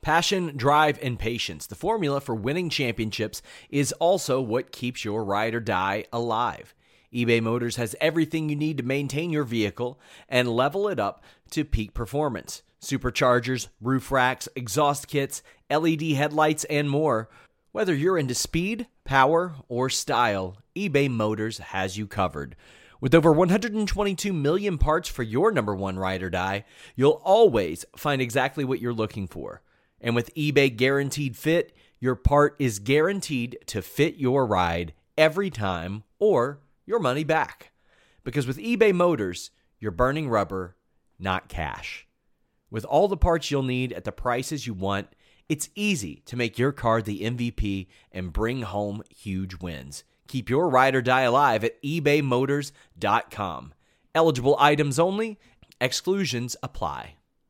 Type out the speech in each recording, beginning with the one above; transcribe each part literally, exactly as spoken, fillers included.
Passion, drive, and patience. The formula for winning championships is also what keeps your ride or die alive. eBay Motors has everything you need to maintain your vehicle and level it up to peak performance. Superchargers, roof racks, exhaust kits, L E D headlights, and more. Whether you're into speed, power, or style, eBay Motors has you covered. With over one hundred twenty-two million parts for your number one ride or die, you'll always find exactly what you're looking for. And with eBay Guaranteed Fit, your part is guaranteed to fit your ride every time or your money back. Because with eBay Motors, you're burning rubber, not cash. With all the parts you'll need at the prices you want, it's easy to make your car the M V P and bring home huge wins. Keep your ride or die alive at ebay motors dot com. Eligible items only. Exclusions apply.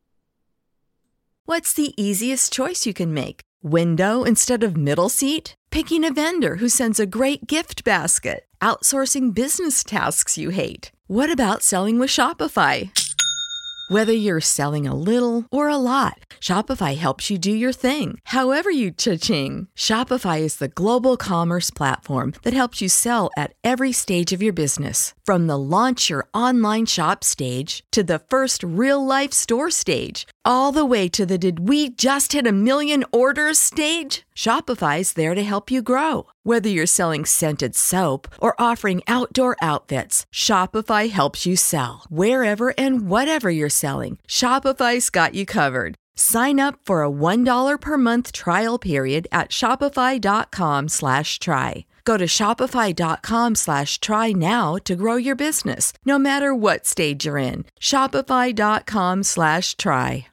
What's the easiest choice you can make? Window instead of middle seat? Picking a vendor who sends a great gift basket? Outsourcing business tasks you hate? What about selling with Shopify? Whether you're selling a little or a lot, Shopify helps you do your thing, however you cha-ching. Shopify is the global commerce platform that helps you sell at every stage of your business. From the launch your online shop stage to the first real-life store stage, all the way to the did we just hit a million orders stage. Shopify's there to help you grow. Whether you're selling scented soap or offering outdoor outfits, Shopify helps you sell. Wherever and whatever you're selling, Shopify's got you covered. Sign up for a one dollar per month trial period at shopify.com slash try. Go to shopify.com slash try now to grow your business, no matter what stage you're in. Shopify.com slash try.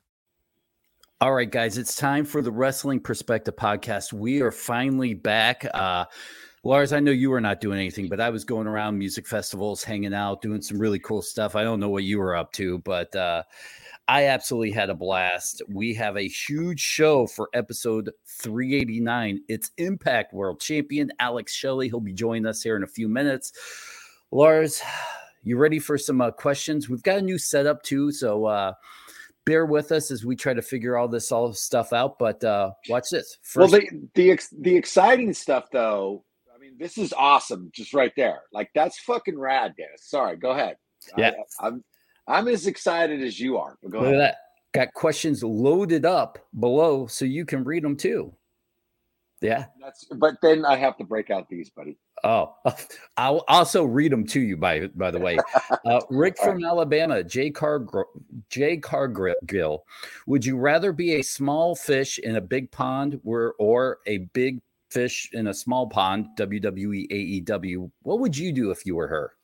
All right, guys, it's time for the Wrestling Perspective Podcast. We are finally back. Uh, Lars, I know you were not doing anything, but I was going around music festivals, hanging out, doing some really cool stuff. I don't know what you were up to, but uh, I absolutely had a blast. We have a huge show for episode three eighty-nine. It's Impact World Champion Alex Shelley. He'll be joining us here in a few minutes. Lars, you ready for some uh, questions? We've got a new setup, too, so uh, – bear with us as we try to figure all this all stuff out. But uh, watch this. First- well, the the ex- the exciting stuff, though. I mean, this is awesome, just right there. Like that's fucking rad, Dennis. Sorry, go ahead. Yeah, I, I'm I'm as excited as you are. But go Look ahead. At that. Got questions loaded up below, so you can read them too. Yeah, that's. But then I have to break out these, buddy. Oh, I'll also read them to you, by by the way. Uh, Rick from Alabama, Jay, Carg- Jay Cargill. Would you rather be a small fish in a big pond where, or a big fish in a small pond, W W E, A E W? What would you do if you were her?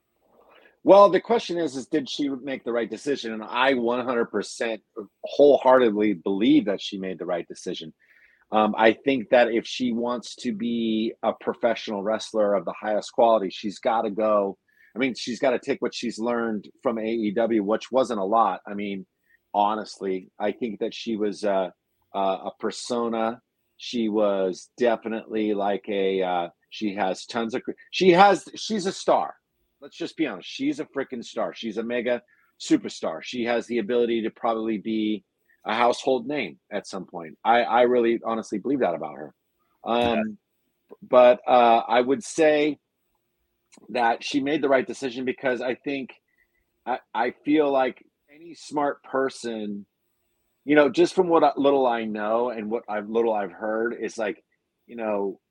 Well, the question is, is did she make the right decision? And I one hundred percent wholeheartedly believe that she made the right decision. Um, I think that if she wants to be a professional wrestler of the highest quality, she's got to go. I mean, she's got to take what she's learned from A E W, which wasn't a lot. I mean, honestly, I think that she was uh, uh, a persona. She was definitely like a, uh, she has tons of, she has, she's a star. Let's just be honest. She's a freaking star. She's a mega superstar. She has the ability to probably be a household name at some point. I, I really honestly believe that about her. Um, yeah. But uh, I would say that she made the right decision because I think I, I feel like any smart person, you know, just from what little I know and what I've little I've heard is like, you know,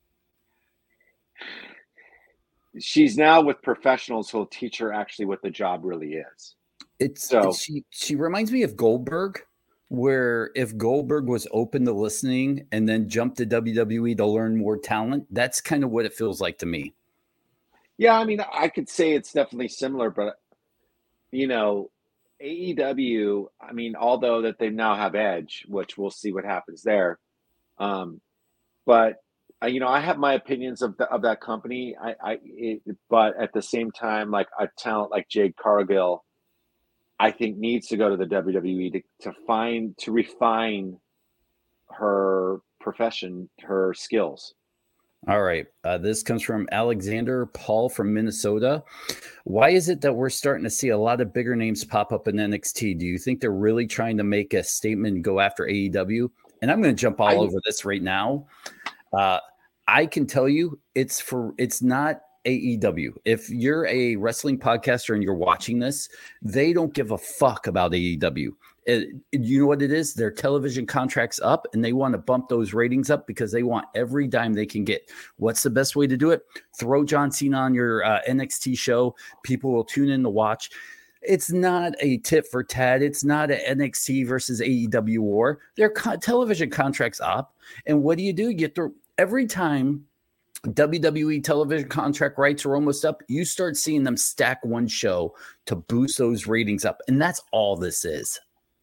she's now with professionals who'll teach her actually what the job really is. It's so it's, she she reminds me of Goldberg. Where if Goldberg was open to listening and then jumped to W W E to learn more talent, that's kind of what it feels like to me. Yeah, I mean, I could say it's definitely similar, but, you know, A E W, I mean, although that they now have Edge, which we'll see what happens there. Um, but, uh, you know, I have my opinions of the, of that company. I, I it, but at the same time, like a talent like Jade Cargill, I think needs to go to the W W E to, to find, to refine her profession, her skills. All right. Uh, this comes from Alexander Paul from Minnesota. Why is it that we're starting to see a lot of bigger names pop up in N X T? Do you think they're really trying to make a statement and go after A E W? And I'm going to jump all I, over this right now. Uh, I can tell you it's for it's not A E W. If you're a wrestling podcaster and you're watching this, they don't give a fuck about A E W. It, you know what it is? Their television contract's up and they want to bump those ratings up because they want every dime they can get. What's the best way to do it? Throw John Cena on your uh, N X T show. People will tune in to watch. It's not a tit for tat. It's not an N X T versus A E W war. Their co- television contract's up. And what do you do? You throw every time W W E television contract rights are almost up, you start seeing them stack one show to boost those ratings up. And that's all this is.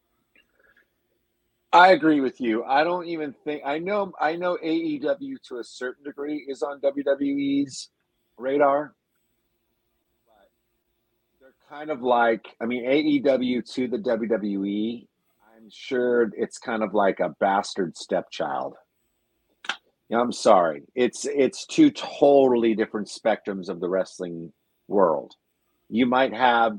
I agree with you. I don't even think I know I know A E W to a certain degree is on W W E's radar. But they're kind of like, I mean, A E W to the W W E, I'm sure it's kind of like a bastard stepchild. I'm sorry. It's it's two totally different spectrums of the wrestling world. You might have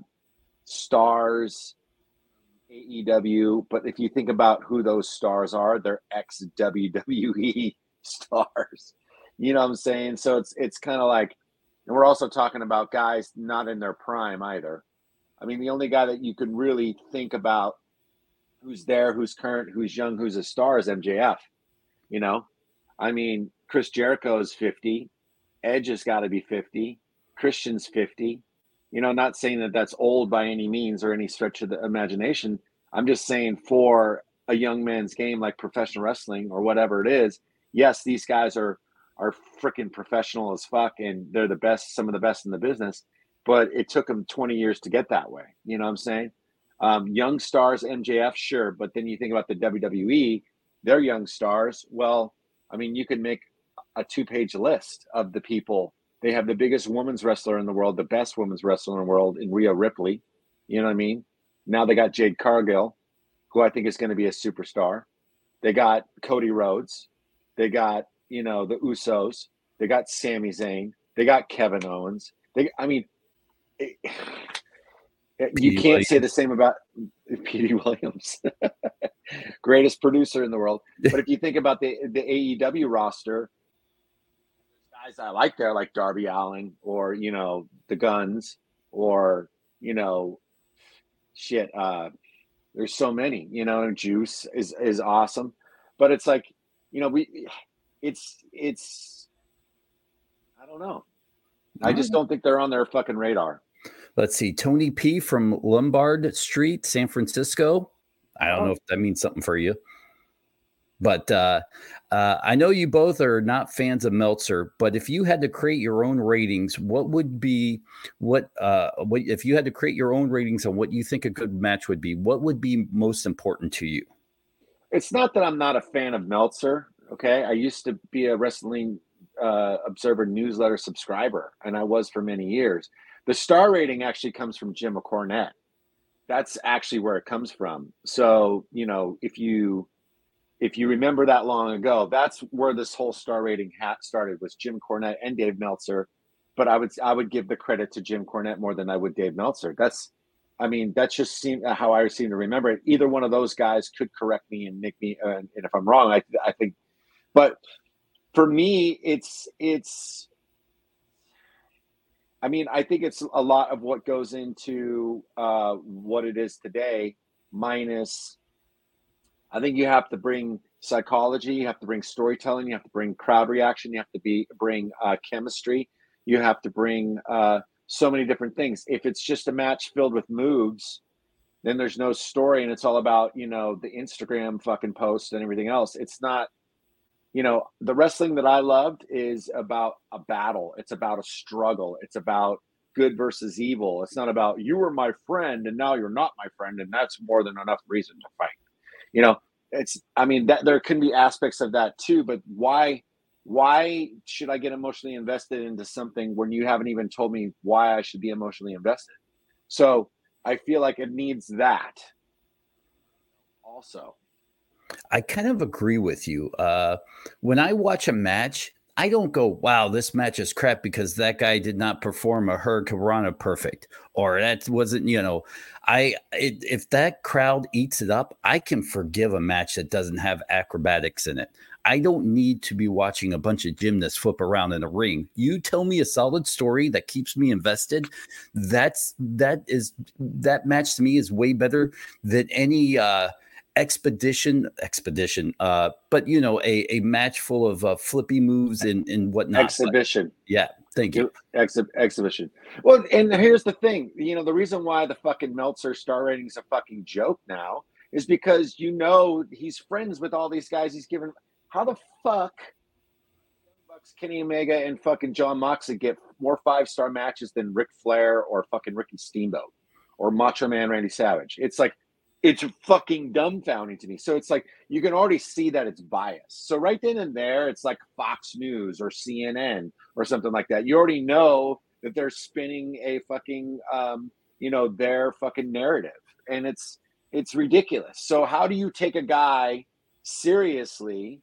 stars A E W, but if you think about who those stars are, they're ex-W W E stars. You know what I'm saying? So it's it's kind of like, and we're also talking about guys not in their prime either. I mean, the only guy that you can really think about who's there, who's current, who's young, who's a star is M J F. You know? I mean, Chris Jericho is fifty. Edge has got to be fifty. Christian's fifty. You know, not saying that that's old by any means or any stretch of the imagination. I'm just saying for a young man's game like professional wrestling or whatever it is, yes, these guys are are freaking professional as fuck and they're the best, some of the best in the business, but it took them twenty years to get that way. You know what I'm saying? Um, young stars, M J F, sure, but then you think about the W W E, they're young stars. Well, I mean, you could make a two-page list of the people. They have the biggest women's wrestler in the world, the best women's wrestler in the world in Rhea Ripley. You know what I mean? Now they got Jade Cargill, who I think is going to be a superstar. They got Cody Rhodes. They got, you know, the Usos. They got Sami Zayn. They got Kevin Owens. They, I mean, it, you can't say the same about P D Williams. Greatest producer in the world. But if you think about the the A E W roster, guys I like there, like Darby Allin or, you know, the Guns or, you know, shit. Uh, there's so many, you know, Juice is, is awesome. But it's like, you know, we, it's, it's, I don't know. I just don't think they're on their fucking radar. Let's see. Tony P from Lombard Street, San Francisco. I don't oh. know if that means something for you. But uh, uh, I know you both are not fans of Meltzer, but if you had to create your own ratings, what would be what, uh, what if you had to create your own ratings on what you think a good match would be, what would be most important to you? It's not that I'm not a fan of Meltzer. Okay. I used to be a Wrestling uh, Observer newsletter subscriber, and I was for many years. The star rating actually comes from Jim Cornette. That's actually where it comes from. So, you know, if you, if you remember that long ago, that's where this whole star rating hat started, was Jim Cornette and Dave Meltzer. But I would, I would give the credit to Jim Cornette more than I would Dave Meltzer. That's, I mean, that's just seem, how I seem to remember it. Either one of those guys could correct me and nick me. Uh, and if I'm wrong, I, I think, but for me, it's, it's, I mean, I think it's a lot of what goes into uh, what it is today, minus, I think you have to bring psychology, you have to bring storytelling, you have to bring crowd reaction, you have to be bring uh, chemistry, you have to bring uh, so many different things. If it's just a match filled with moves, then there's no story and it's all about, you know, the Instagram fucking posts and everything else. It's not, you know, the wrestling that I loved is about a battle. It's about a struggle. It's about good versus evil. It's not about you were my friend and now you're not my friend, and that's more than enough reason to fight. You know, it's, I mean, that there can be aspects of that too, but why, why should I get emotionally invested into something when you haven't even told me why I should be emotionally invested? So I feel like it needs that also. I kind of agree with you. Uh, when I watch a match, I don't go, wow, this match is crap because that guy did not perform a Hurricanrana perfect, or that wasn't, you know, I it, if that crowd eats it up, I can forgive a match that doesn't have acrobatics in it. I don't need to be watching a bunch of gymnasts flip around in a ring. You tell me a solid story that keeps me invested. That's that is that match to me is way better than any uh expedition expedition uh but you know a a match full of uh, flippy moves and and whatnot. Exhibition. But, yeah, thank you. Exhi- exhibition. Well, and here's the thing, you know, the reason why the fucking Meltzer star rating is a fucking joke now is because, you know, he's friends with all these guys he's given. How the fuck Bucks, Kenny Omega and fucking John Moxley get more five-star matches than Ric Flair or fucking Ricky Steamboat or Macho Man Randy Savage? It's like, it's fucking dumbfounding to me. So it's like, you can already see that it's biased. So right then and there, it's like Fox News or C N N or something like that. You already know that they're spinning a fucking, um, you know, their fucking narrative. And it's, it's ridiculous. So how do you take a guy seriously?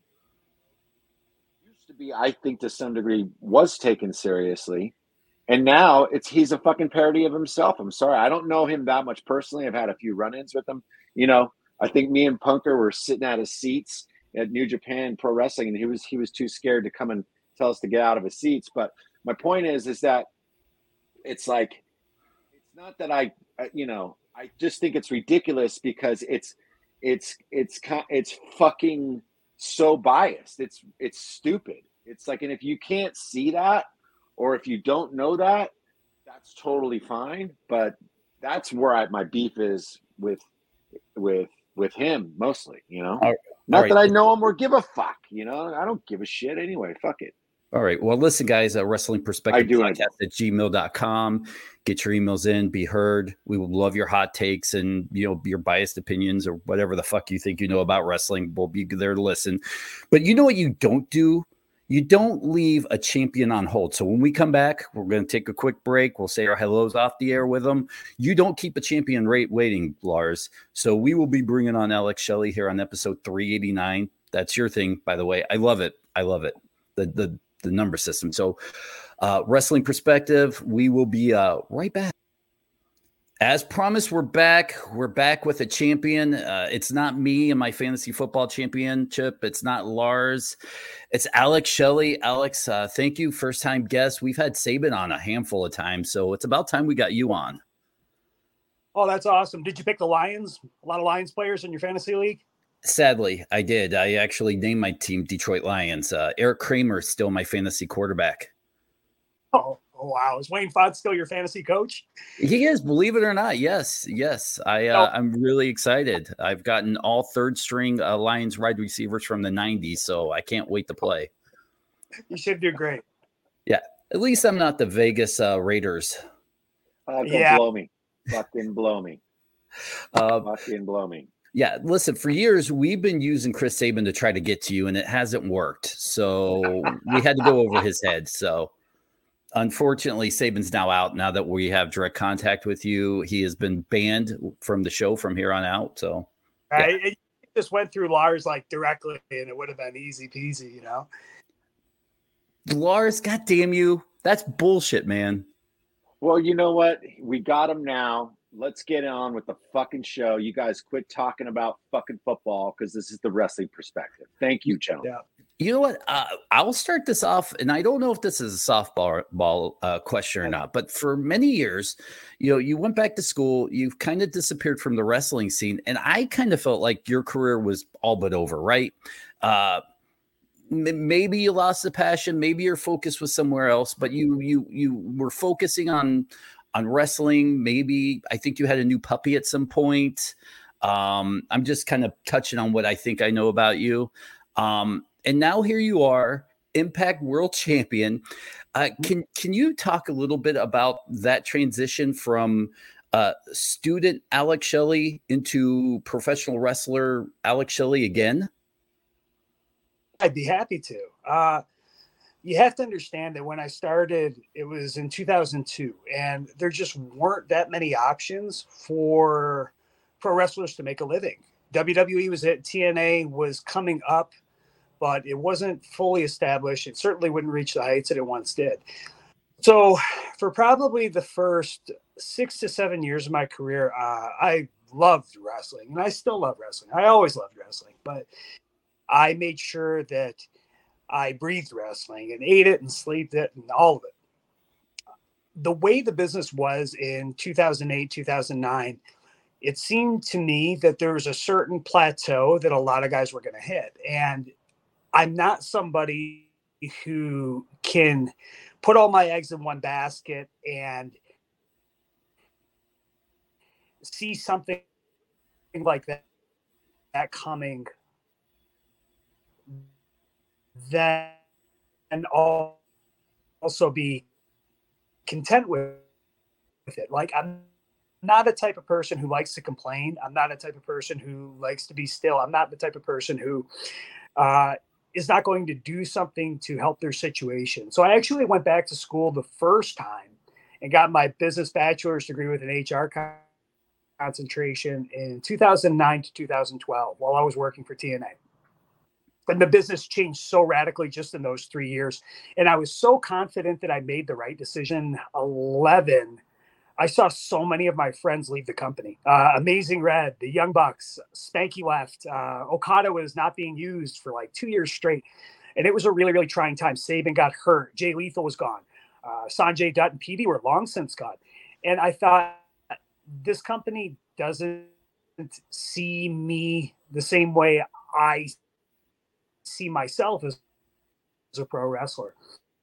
Used to be, I think to some degree, was taken seriously. And now it's he's a fucking parody of himself. I'm sorry. I don't know him that much personally. I've had a few run-ins with him. You know, I think me and Punker were sitting at his seats at New Japan Pro Wrestling, and he was he was too scared to come and tell us to get out of his seats. But my point is, is that it's like, it's not that I, you know, I just think it's ridiculous because it's it's it's it's fucking so biased. It's it's stupid. It's like, and if you can't see that, or if you don't know that, that's totally fine. But that's where I, my beef is with with with him mostly, you know. All, Not all right. that I know him or give a fuck, you know. I don't give a shit anyway. Fuck it. All right. Well, listen, guys, uh, Wrestling Perspective I do Podcast at gmail dot com. Get your emails in, be heard. We will love your hot takes and, you know, your biased opinions or whatever the fuck you think you know about wrestling. We'll be there to listen. But you know what you don't do? You don't leave a champion on hold. So when we come back, we're going to take a quick break. We'll say our hellos off the air with them. You don't keep a champion rate waiting, Lars. So we will be bringing on Alex Shelley here on episode three eighty-nine. That's your thing, by the way. I love it. I love it. The the the number system. So uh, Wrestling Perspective, we will be uh, right back. As promised, we're back. We're back with a champion. Uh, it's not me and my fantasy football championship. It's not Lars. It's Alex Shelley. Alex, uh, thank you. First time guest. We've had Saban on a handful of times, so it's about time we got you on. Oh, that's awesome. Did you pick the Lions? A lot of Lions players in your fantasy league? Sadly, I did. I actually named my team Detroit Lions. Uh, Eric Kramer is still my fantasy quarterback. Oh, oh, wow. Is Wayne Fott still your fantasy coach? He is, believe it or not. Yes, yes. I, uh, oh. I'm really excited. I've gotten all third string uh, Lions wide receivers from the nineties, so I can't wait to play. You should do great. Yeah, at least I'm not the Vegas uh, Raiders. Uh, yeah. Blow me. Fucking blow me. Uh, Fucking blow me. Yeah, listen, for years, we've been using Chris Saban to try to get to you, and it hasn't worked. So we had to go over his head. So unfortunately, Saban's now out. Now that we have direct contact with you, he has been banned from the show from here on out. So yeah. I, it just went through Lars like directly, and it would have been easy peasy, you know. Lars, goddamn you, that's bullshit, man. Well, you know what? We got him now. Let's get on with the fucking show. You guys quit talking about fucking football because this is the Wrestling Perspective. Thank you, gentlemen. Yeah. You know what? Uh, I'll start this off, and I don't know if this is a softball ball, uh, question or not, but for many years, you know, you went back to school, you've kind of disappeared from the wrestling scene, and I kind of felt like your career was all but over, right? Uh, m- maybe you lost the passion, maybe your focus was somewhere else, but you you you were focusing on on wrestling. Maybe I think you had a new puppy at some point. Um, I'm just kind of touching on what I think I know about you. Um, and now here you are, Impact World Champion. Uh, can, can you talk a little bit about that transition from uh, student Alex Shelley into professional wrestler Alex Shelley again? I'd be happy to. Uh, You have to understand that when I started, it was in two thousand two, and there just weren't that many options for pro wrestlers to make a living. W W E was at T N A was coming up, but it wasn't fully established. It certainly wouldn't reach the heights that it once did. So for probably the first six to seven years of my career, uh, I loved wrestling, and I still love wrestling. I always loved wrestling, but I made sure that I breathed wrestling and ate it and slept it and all of it. The way the business was in two thousand eight, two thousand nine, it seemed to me that there was a certain plateau that a lot of guys were going to hit. And I'm not somebody who can put all my eggs in one basket and see something like that, that coming, then also be content with it. Like, I'm not a type of person who likes to complain. I'm not a type of person who likes to be still. I'm not the type of person who uh, is not going to do something to help their situation. So I actually went back to school the first time and got my business bachelor's degree with an H R con- concentration in two thousand nine to two thousand twelve while I was working for T N A. And the business changed so radically just in those three years. And I was so confident that I made the right decision. eleven, I saw so many of my friends leave the company. Uh, Amazing Red, the Young Bucks, Spanky left. Uh, Okada was not being used for like two years straight. And it was a really, really trying time. Saban got hurt. Jay Lethal was gone. Uh, Sanjay Dutt and P D were long since gone. And I thought, this company doesn't see me the same way I see myself as, as a pro wrestler.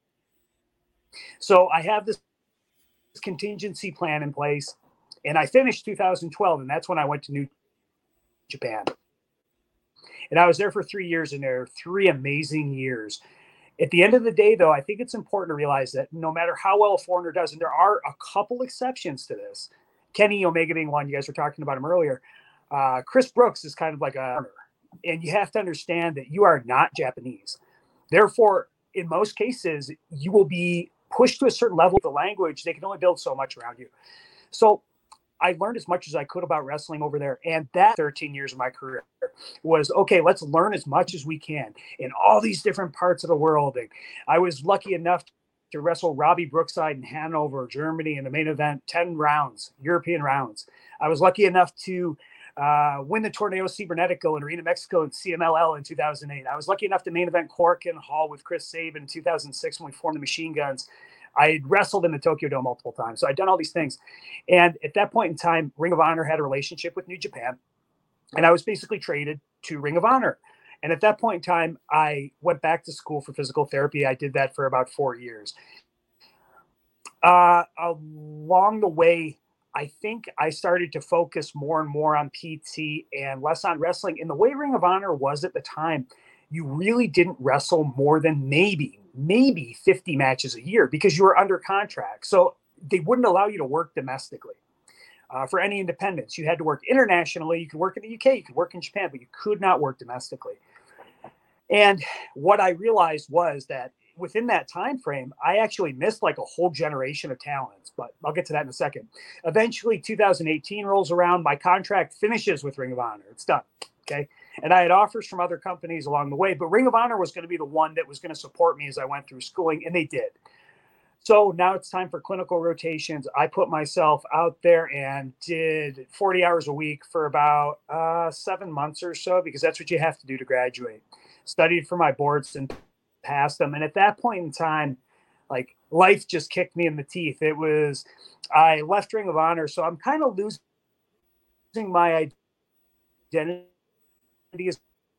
So I have this contingency plan in place, and I finished two thousand twelve, and that's when I went to New Japan. And I was there for three years, and there are three amazing years. At the end of the day, though, I think it's important to realize that no matter how well a foreigner does, and there are a couple exceptions to this, Kenny Omega being one, you guys were talking about him earlier. Uh, Chris Brooks is kind of like a, and you have to understand that you are not Japanese. Therefore, in most cases, you will be pushed to a certain level of the language. They can only build so much around you. So I learned as much as I could about wrestling over there. And that thirteen years of my career was, okay, let's learn as much as we can in all these different parts of the world. And I was lucky enough to wrestle Robbie Brookside in Hanover, Germany, in the main event, ten rounds, European rounds. I was lucky enough to uh, win the Torneo Cibernetico in Arena Mexico in C M L L in two thousand eight. I was lucky enough to main event Korakuen Hall with Chris Sabin in two thousand six when we formed the Machine Guns. I had wrestled in the Tokyo Dome multiple times. So I'd done all these things. And at that point in time, Ring of Honor had a relationship with New Japan. And I was basically traded to Ring of Honor. And at that point in time, I went back to school for physical therapy. I did that for about four years. Uh, along the way, I think I started to focus more and more on P T and less on wrestling. And the way Ring of Honor was at the time, you really didn't wrestle more than maybe, maybe fifty matches a year because you were under contract. So they wouldn't allow you to work domestically. Uh, for any independents, you had to work internationally. You could work in the U K, you could work in Japan, but you could not work domestically. And what I realized was that within that time frame, I actually missed like a whole generation of talents, but I'll get to that in a second. Eventually, two thousand eighteen rolls around. My contract finishes with Ring of Honor. It's done. Okay. And I had offers from other companies along the way, but Ring of Honor was going to be the one that was going to support me as I went through schooling, and they did. So now it's time for clinical rotations. I put myself out there and did forty hours a week for about uh, seven months or so, because that's what you have to do to graduate. Studied for my boards and passed them. And at that point in time, like, life just kicked me in the teeth. It was, I left Ring of Honor. So I'm kind of losing my identity as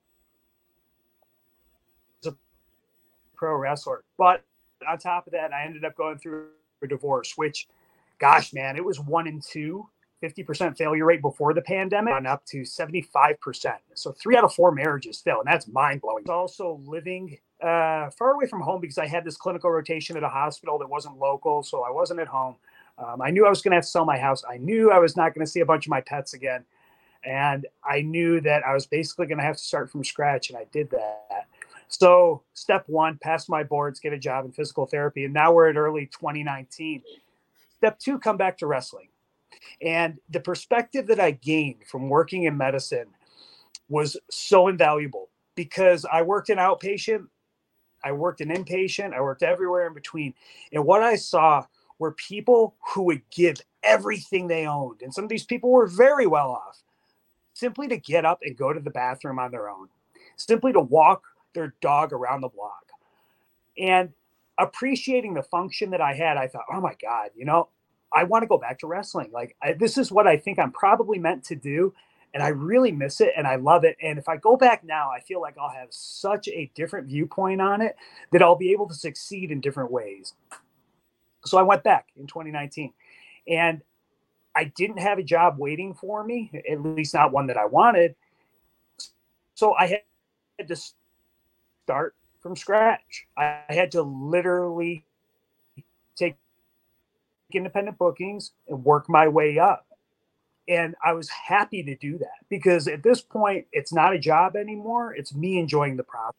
a pro wrestler. But on top of that, I ended up going through a divorce, which, gosh, man, it was one in two, fifty percent failure rate before the pandemic, on up to seventy-five percent. So three out of four marriages fail, and that's mind blowing. Also living uh, far away from home because I had this clinical rotation at a hospital that wasn't local, so I wasn't at home. Um, I knew I was going to have to sell my house. I knew I was not going to see a bunch of my pets again. And I knew that I was basically going to have to start from scratch, and I did that. So step one, pass my boards, get a job in physical therapy. And now we're at early twenty nineteen. Step two, come back to wrestling. And the perspective that I gained from working in medicine was so invaluable. because I worked in outpatient, I worked in inpatient, I worked everywhere in between. And what I saw were people who would give everything they owned. And some of these people were very well off, simply to get up and go to the bathroom on their own, simply to walk their dog around the block. And appreciating the function that I had, I thought, oh my God, you know, I want to go back to wrestling. Like I, this is what I think I'm probably meant to do. And I really miss it and I love it. And if I go back now, I feel like I'll have such a different viewpoint on it that I'll be able to succeed in different ways. So I went back in twenty nineteen and I didn't have a job waiting for me, at least not one that I wanted. So I had to start from scratch. I had to literally take independent bookings and work my way up. And I was happy to do that because at this point, it's not a job anymore. It's me enjoying the process.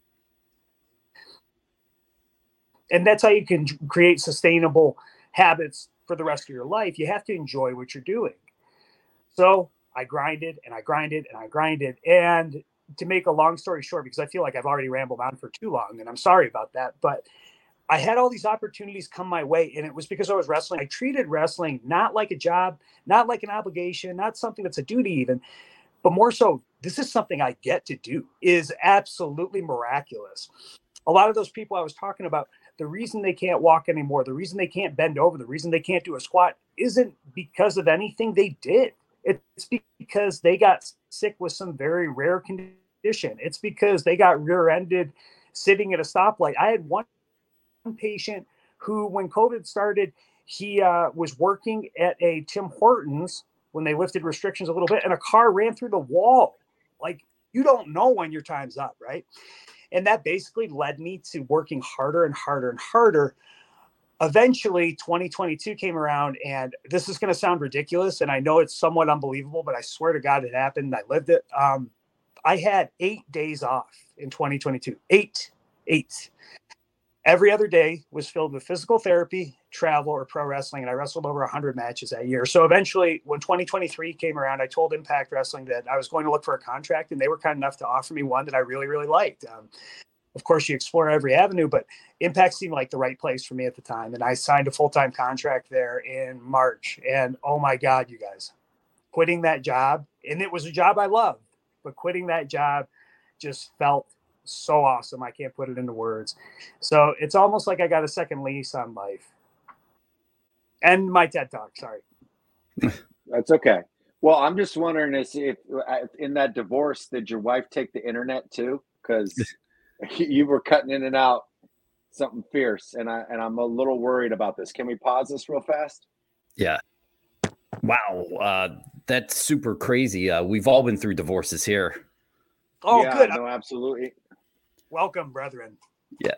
And that's how you can create sustainable habits for the rest of your life. You have to enjoy what you're doing. So I grinded and I grinded and I grinded. And to make a long story short, because I feel like I've already rambled on for too long, and I'm sorry about that, but I had all these opportunities come my way, and it was because I was wrestling. I treated wrestling not like a job, not like an obligation, not something that's a duty even, but more so, this is something I get to do. It is absolutely miraculous. A lot of those people I was talking about, the reason they can't walk anymore, the reason they can't bend over, the reason they can't do a squat isn't because of anything they did. It's because they got sick with some very rare condition. It's because they got rear-ended sitting at a stoplight. I had one patient who, when COVID started, he uh, was working at a Tim Hortons when they lifted restrictions a little bit, and a car ran through the wall. Like, you don't know when your time's up, right? And that basically led me to working harder and harder and harder. Eventually, twenty twenty-two came around, and this is going to sound ridiculous, and I know it's somewhat unbelievable, but I swear to God it happened. I lived it. Um, I had eight days off in twenty twenty-two. Eight. Eight. Every other day was filled with physical therapy, travel, or pro wrestling, and I wrestled over one hundred matches that year. So eventually, when twenty twenty-three came around, I told Impact Wrestling that I was going to look for a contract, and they were kind enough to offer me one that I really, really liked. Um, of course, you explore every avenue, but Impact seemed like the right place for me at the time, and I signed a full-time contract there in March. And oh my God, you guys, quitting that job, and it was a job I loved, but quitting that job just felt so awesome. I can't put it into words. So it's almost like I got a second lease on life. And my TED Talk, sorry. That's okay. Well, I'm just wondering if, if in that divorce, did your wife take the internet too? Because you were cutting in and out something fierce, and I and I'm a little worried about this. Can we pause this real fast? Yeah. Wow. Uh, that's super crazy. Uh, we've all been through divorces here. Oh, yeah, good. No, absolutely. Welcome, brethren. Yeah.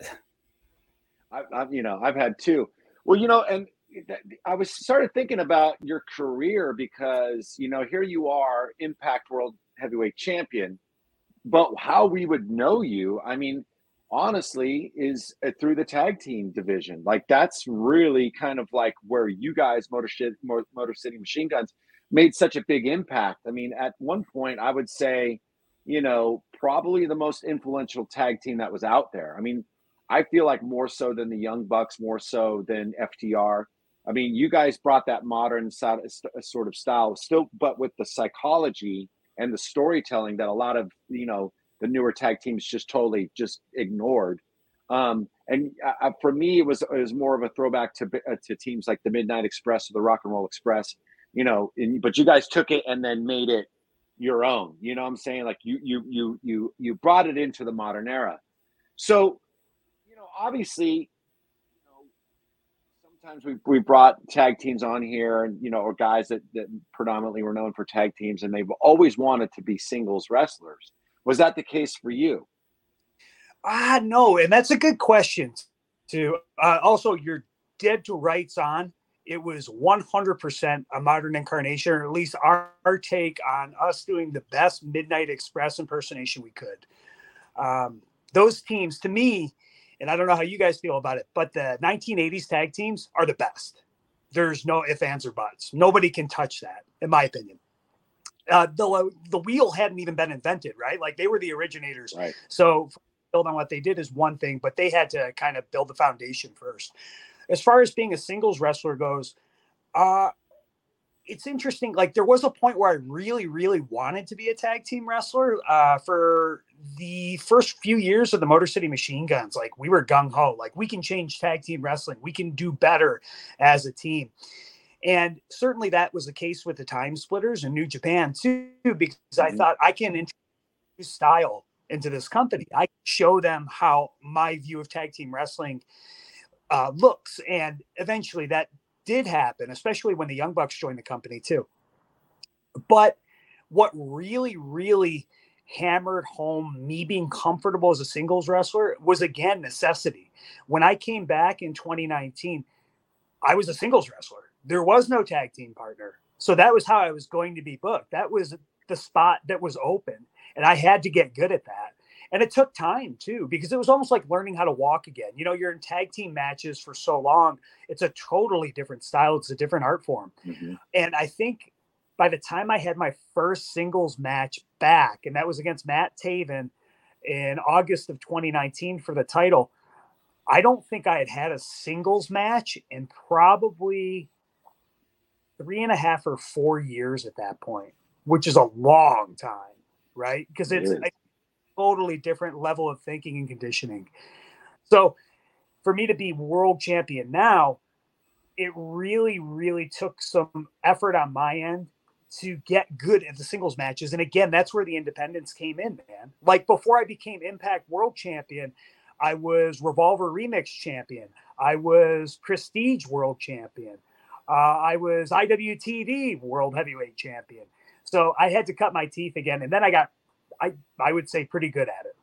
I, I've, you know, I've had two. Well, you know, and I was started thinking about your career because, you know, here you are, Impact World Heavyweight Champion, but how we would know you, I mean, honestly, is through the tag team division. Like, that's really kind of like where you guys, Motor City, Motor City Machine Guns, made such a big impact. I mean, at one point, I would say, you know, probably the most influential tag team that was out there. I mean, I feel like more so than the Young Bucks, more so than F T R. I mean, you guys brought that modern sort of style still, but with the psychology and the storytelling that a lot of, you know, the newer tag teams just totally just ignored. Um, and uh, for me, it was, it was more of a throwback to, uh, to teams like the Midnight Express or the Rock and Roll Express, you know, and, but you guys took it and then made it your own, you know what I'm saying? Like you, you, you, you, you brought it into the modern era. So, you know, obviously, sometimes we we brought tag teams on here, and you know, or guys that, that predominantly were known for tag teams, and they've always wanted to be singles wrestlers. Was that the case for you? Ah, no, and that's a good question. Too. Uh, also, you're dead to rights on. It was one hundred percent a modern incarnation, or at least our, our take on us doing the best Midnight Express impersonation we could. Um, those teams, to me. And I don't know how you guys feel about it, but the nineteen eighties tag teams are the best. There's no ifs, ands, or buts. Nobody can touch that, in my opinion. Uh, the the wheel hadn't even been invented, right? Like they were the originators. Right. So build on what they did is one thing, but they had to kind of build the foundation first. As far as being a singles wrestler goes, uh, it's interesting. Like there was a point where I really, really wanted to be a tag team wrestler. Uh, for the first few years of the Motor City Machine Guns, like we were gung ho, like we can change tag team wrestling. We can do better as a team. And certainly that was the case with the Time Splitters and New Japan too, because mm-hmm. I thought I can introduce style into this company. I can show them how my view of tag team wrestling uh, looks. And eventually that did happen, especially when the Young Bucks joined the company too. But what really, really hammered home me being comfortable as a singles wrestler was, again, necessity. When I came back in twenty nineteen, I was a singles wrestler. There was no tag team partner. So that was how I was going to be booked. That was the spot that was open. And I had to get good at that. And it took time too, because it was almost like learning how to walk again. You know, you're in tag team matches for so long. It's a totally different style. It's a different art form. Mm-hmm. And I think by the time I had my first singles match back, and that was against Matt Taven in August of twenty nineteen for the title, I don't think I had had a singles match in probably three and a half or four years at that point, which is a long time, right? Because it's a totally different level of thinking and conditioning. So for me to be world champion now, it really, really took some effort on my end to get good at the singles matches. And again, that's where the independence came in, man. Like before I became Impact World Champion, I was Revolver Remix Champion. I was Prestige World Champion. Uh, I was I W T V World Heavyweight Champion. So I had to cut my teeth again. And then I got, I, I would say, pretty good at it.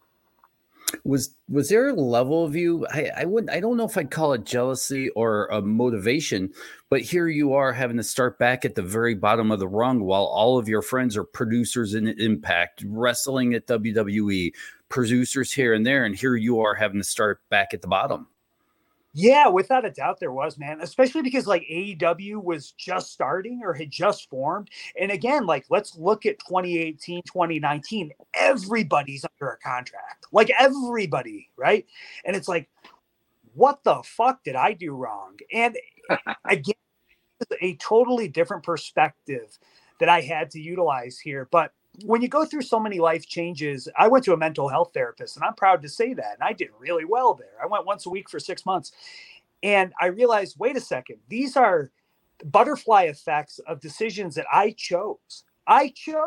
Was was there a level of you? I, I would I don't know if I'd call it jealousy or a motivation, but here you are having to start back at the very bottom of the rung while all of your friends are producers in Impact, wrestling at W W E, producers here and there, and here you are having to start back at the bottom. Yeah, without a doubt there was, man, especially because like A E W was just starting or had just formed. And again, like, let's look at twenty eighteen, twenty nineteen. Everybody's under a contract, like everybody, right? And it's like, what the fuck did I do wrong? And again, it's a totally different perspective that I had to utilize here. But when you go through so many life changes, I went to a mental health therapist, and I'm proud to say that. And I did really well there. I went once a week for six months. And I realized, wait a second, these are butterfly effects of decisions that I chose. I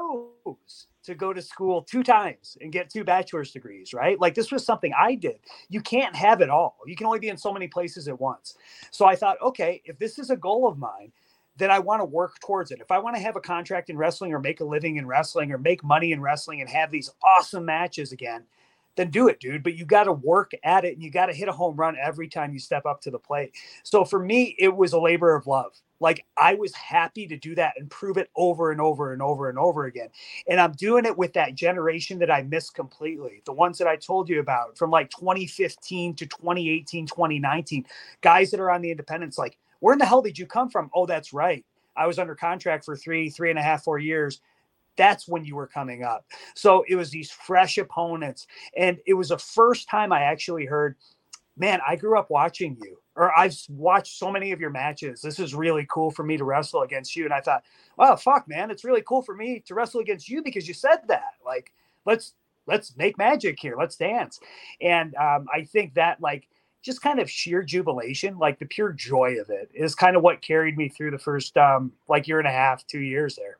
chose to go to school two times and get two bachelor's degrees, right? Like this was something I did. You can't have it all. You can only be in so many places at once. So I thought, okay, if this is a goal of mine, then I want to work towards it. If I want to have a contract in wrestling or make a living in wrestling or make money in wrestling and have these awesome matches again, then do it, dude. But you got to work at it and you got to hit a home run every time you step up to the plate. So for me, it was a labor of love. Like I was happy to do that and prove it over and over and over and over again. And I'm doing it with that generation that I missed completely. The ones that I told you about from like twenty fifteen to twenty eighteen, twenty nineteen, guys that are on the independents, like, where in the hell did you come from? Oh, that's right. I was under contract for three, three and a half, four years. That's when you were coming up. So it was these fresh opponents. And it was the first time I actually heard, man, I grew up watching you, or I've watched so many of your matches. This is really cool for me to wrestle against you. And I thought, well, fuck, man, it's really cool for me to wrestle against you because you said that. Like, let's, let's make magic here. Let's dance. And um, I think that like, just kind of sheer jubilation, like the pure joy of it is kind of what carried me through the first um, like year and a half, two years there.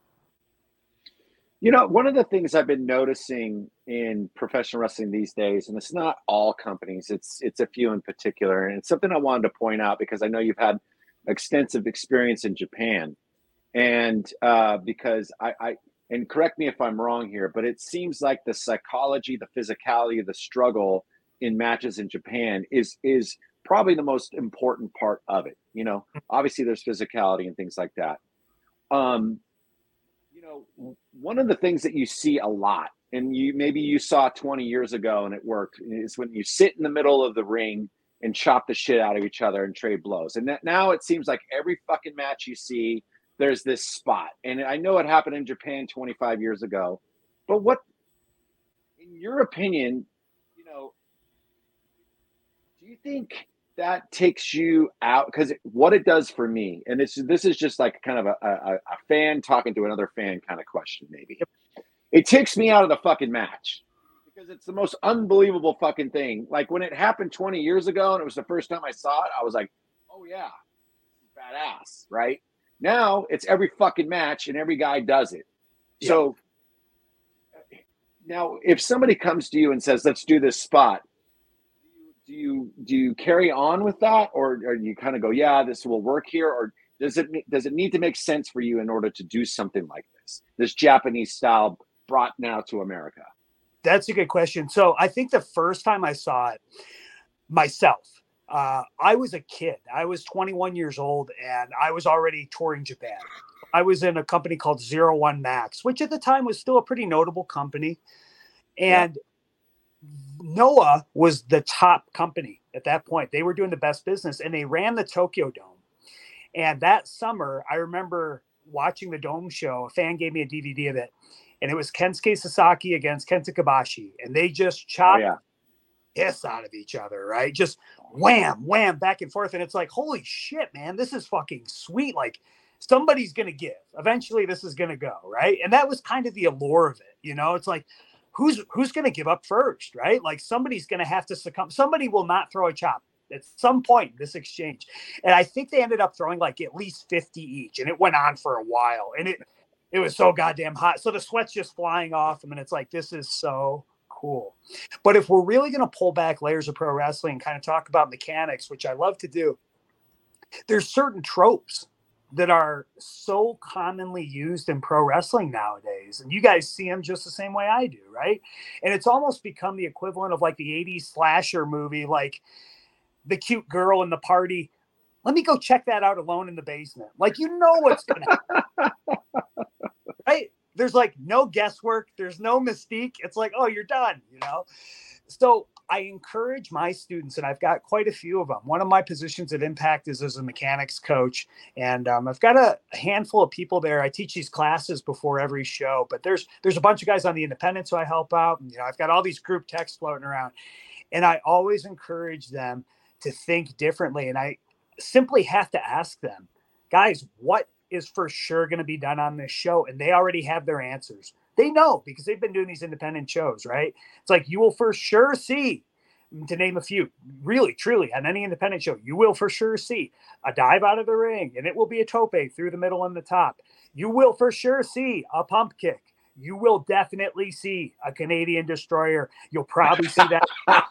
You know, one of the things I've been noticing in professional wrestling these days, and it's not all companies, it's it's a few in particular, and it's something I wanted to point out because I know you've had extensive experience in Japan, and uh, because I, I and correct me if I'm wrong here, but it seems like the psychology, the physicality, the struggle in matches in Japan is is probably the most important part of it. You know, obviously there's physicality and things like that. Um, you know, one of the things that you see a lot, and you maybe you saw twenty years ago and it worked, is when you sit in the middle of the ring and chop the shit out of each other and trade blows. And that now it seems like every fucking match you see, there's this spot. And I know it happened in Japan twenty-five years ago, but what, in your opinion, you know, do you think that takes you out? Because what it does for me, and it's this is just like kind of a, a, a fan talking to another fan kind of question, maybe. It takes me out of the fucking match because it's the most unbelievable fucking thing. Like when it happened twenty years ago and it was the first time I saw it, I was like, oh yeah, badass, right? Now it's every fucking match and every guy does it. Yeah. So now if somebody comes to you and says, let's do this spot, do you do you carry on with that, or, or you kind of go, yeah, this will work here, or does it does it need to make sense for you in order to do something like this, this Japanese style brought now to America? That's a good question. So I think the first time I saw it myself, uh, I was a kid. I was twenty-one years old, and I was already touring Japan. I was in a company called Zero One Max, which at the time was still a pretty notable company, and yeah. Noah was the top company at that point. They were doing the best business, and they ran the Tokyo Dome. And that summer, I remember watching the Dome show. A fan gave me a D V D of it, and it was Kensuke Sasaki against Kenta Kobashi, and they just chopped oh, yeah. piss out of each other, right? Just wham, wham, back and forth. And it's like, holy shit, man, this is fucking sweet. Like, somebody's going to give. Eventually, this is going to go, right? And that was kind of the allure of it, you know? It's like, Who's who's going to give up first, right? Like somebody's going to have to succumb. Somebody will not throw a chop at some point in this exchange. And I think they ended up throwing like at least fifty each. And it went on for a while. And it it was so goddamn hot. So the sweat's just flying off them. And it's like, this is so cool. But if we're really going to pull back layers of pro wrestling and kind of talk about mechanics, which I love to do, there's certain tropes that are so commonly used in pro wrestling nowadays. And you guys see them just the same way I do, right? And it's almost become the equivalent of like the eighties slasher movie, like the cute girl in the party. Let me go check that out alone in the basement. Like, you know what's going to happen, right? There's like no guesswork. There's no mystique. It's like, oh, you're done, you know? So I encourage my students, and I've got quite a few of them. One of my positions at Impact is as a mechanics coach. And um, I've got a handful of people there. I teach these classes before every show, but there's, there's a bunch of guys on the independents who I help out. And, you know, I've got all these group texts floating around, and I always encourage them to think differently. And I simply have to ask them, guys, what is for sure going to be done on this show? And they already have their answers. They know because they've been doing these independent shows, right? It's like, you will for sure see, to name a few, really, truly, on any independent show, you will for sure see a dive out of the ring, and it will be a tope through the middle and the top. You will for sure see a pump kick. You will definitely see a Canadian destroyer. You'll probably see that,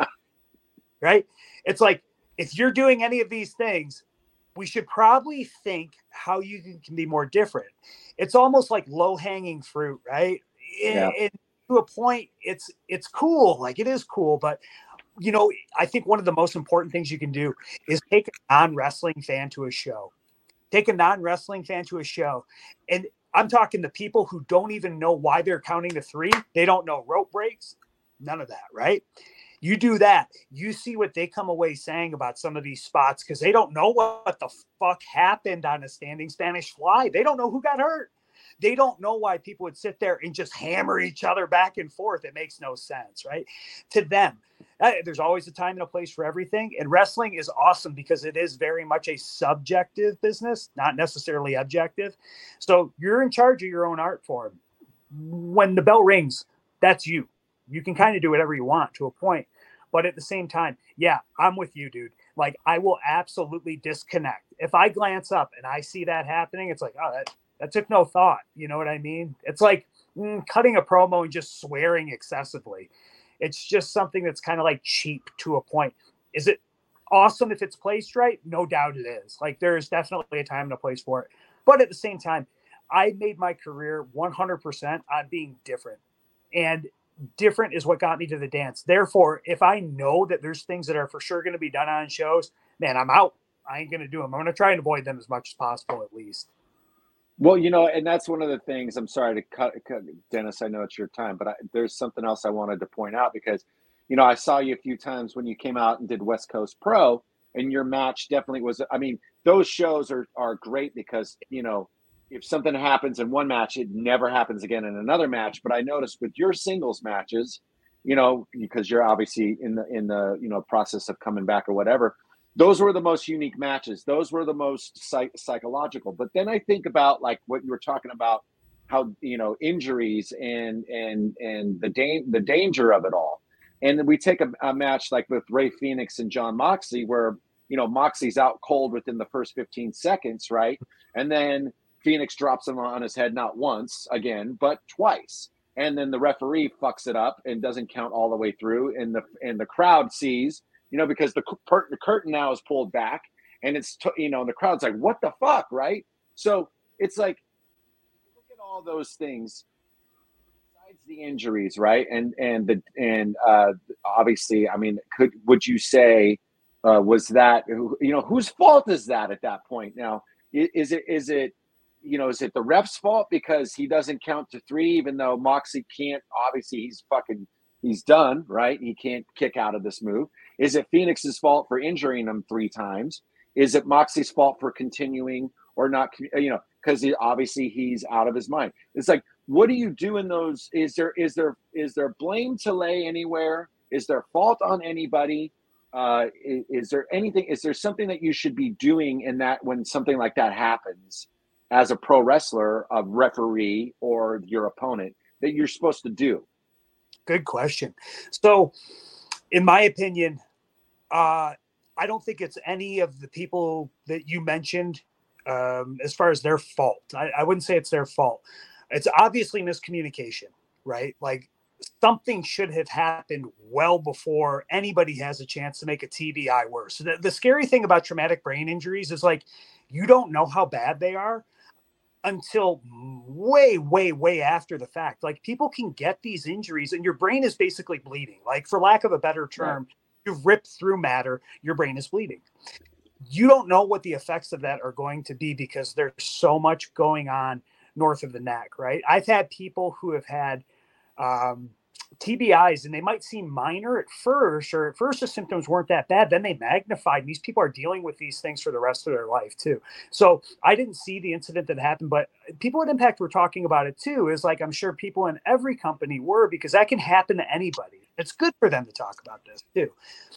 right? It's like, if you're doing any of these things, we should probably think how you can, can be more different. It's almost like low-hanging fruit, right? Yeah. And, and to a point, it's it's cool. Like, it is cool. But, you know, I think one of the most important things you can do is take a non-wrestling fan to a show. Take a non-wrestling fan to a show. And I'm talking the people who don't even know why they're counting to three. They don't know rope breaks. None of that, right? You do that, you see what they come away saying about some of these spots, because they don't know what the fuck happened on a standing Spanish fly. They don't know who got hurt. They don't know why people would sit there and just hammer each other back and forth. It makes no sense, right? To them, uh, there's always a time and a place for everything. And wrestling is awesome because it is very much a subjective business, not necessarily objective. So you're in charge of your own art form. When the bell rings, that's you. You can kind of do whatever you want to a point. But at the same time, yeah, I'm with you, dude. Like, I will absolutely disconnect. If I glance up and I see that happening, it's like, oh, that, that took no thought. You know what I mean? It's like mm, cutting a promo and just swearing excessively. It's just something that's kind of like cheap to a point. Is it awesome if it's placed right? No doubt it is. Like, there's definitely a time and a place for it. But at the same time, I made my career one hundred percent on being different. And different is what got me to the dance. Therefore, if I know that there's things that are for sure going to be done on shows, man, I'm out. I ain't going to do them. I'm going to try and avoid them as much as possible, at least. Well, you know, and that's one of the things. I'm sorry to cut, cut Dennis. I know it's your time, but I, there's something else I wanted to point out because, you know, I saw you a few times when you came out and did West Coast Pro, and your match definitely was. I mean, those shows are are great because, you know, if something happens in one match, it never happens again in another match. But I noticed with your singles matches, you know, because you're obviously in the in the you know process of coming back or whatever, those were the most unique matches. Those were the most psych- psychological. But then I think about like what you were talking about, how you know injuries and and and the da- the danger of it all. And then we take a, a match like with Ray Phoenix and John Moxley, where you know Moxley's out cold within the first fifteen seconds, right? And then Phoenix drops him on his head not once again, but twice. And then the referee fucks it up and doesn't count all the way through. And the and the crowd sees, you know, because the, cur- the curtain now is pulled back, and it's t- you know, the crowd's like, "What the fuck," right? So it's like, look at all those things. Besides the injuries, right? And and the and uh, obviously, I mean, could would you say uh, was that you know whose fault is that at that point? Now, is it is it you know, is it the ref's fault because he doesn't count to three, even though Moxley can't? Obviously, he's fucking, he's done, right? He can't kick out of this move. Is it Phoenix's fault for injuring him three times? Is it Moxley's fault for continuing or not? You know, because he, obviously he's out of his mind. It's like, what do you do in those? Is there is there is there blame to lay anywhere? Is there fault on anybody? Uh, is, is there anything? Is there something that you should be doing in that when something like that happens? As a pro wrestler, a referee, or your opponent that you're supposed to do? Good question. So, in my opinion, uh, I don't think it's any of the people that you mentioned um, as far as their fault. I, I wouldn't say it's their fault. It's obviously miscommunication, right? Like something should have happened well before anybody has a chance to make a T B I worse. The, the scary thing about traumatic brain injuries is like you don't know how bad they are until way, way, way after the fact. Like people can get these injuries and your brain is basically bleeding. Like for lack of a better term, right. You've ripped through matter, your brain is bleeding. You don't know what the effects of that are going to be because there's so much going on north of the neck, right? I've had people who have had um, T B Is and they might seem minor at first, or at first the symptoms weren't that bad. Then they magnified. And these people are dealing with these things for the rest of their life too. So I didn't see the incident that happened, but people at Impact were talking about it too. Is like, I'm sure people in every company were, because that can happen to anybody. It's good for them to talk about this too.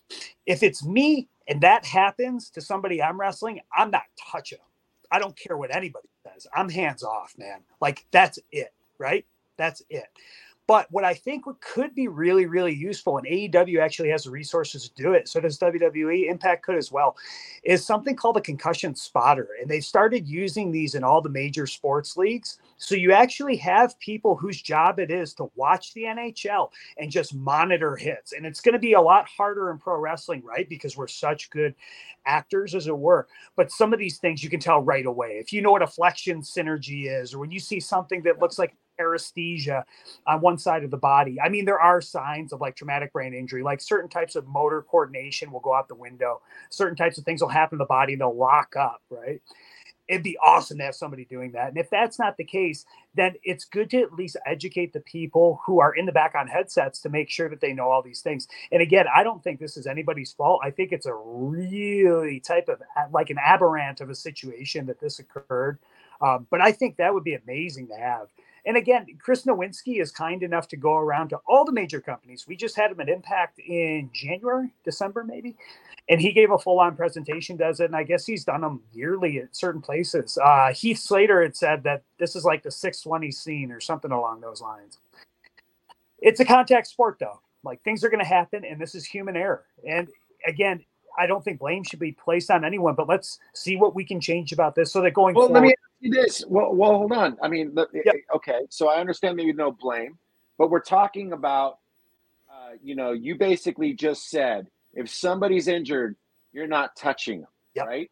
If it's me and that happens to somebody I'm wrestling, I'm not touching them. I don't care what anybody says. I'm hands off, man. Like that's it, right? That's it. But what I think could be really, really useful, and A E W actually has the resources to do it, so does W W E, Impact could as well, is something called a concussion spotter. And they've started using these in all the major sports leagues. So you actually have people whose job it is to watch the N H L and just monitor hits. And it's going to be a lot harder in pro wrestling, right? Because we're such good actors, as it were. But some of these things you can tell right away. If you know what a flexion synergy is, or when you see something that looks like paresthesia on one side of the body. I mean, there are signs of like traumatic brain injury, like certain types of motor coordination will go out the window. Certain types of things will happen in the body and they'll lock up, right? It'd be awesome to have somebody doing that. And if that's not the case, then it's good to at least educate the people who are in the back on headsets to make sure that they know all these things. And again, I don't think this is anybody's fault. I think it's a really type of like an aberrant of a situation that this occurred. Um, but I think that would be amazing to have. And again, Chris Nowinski is kind enough to go around to all the major companies. We just had him at Impact in January, December, maybe. And he gave a full-on presentation, does it. And I guess he's done them yearly at certain places. Uh, Heath Slater had said that this is like the sixth one he's seen or something along those lines. It's a contact sport, though. Like things are going to happen, and this is human error. And again, I don't think blame should be placed on anyone, but let's see what we can change about this so that going well, forward. Let me ask you this. Well, well, hold on. I mean, Yep. Okay, so I understand maybe no blame, but we're talking about, uh, you know, you basically just said if somebody's injured, you're not touching them, Yep. right?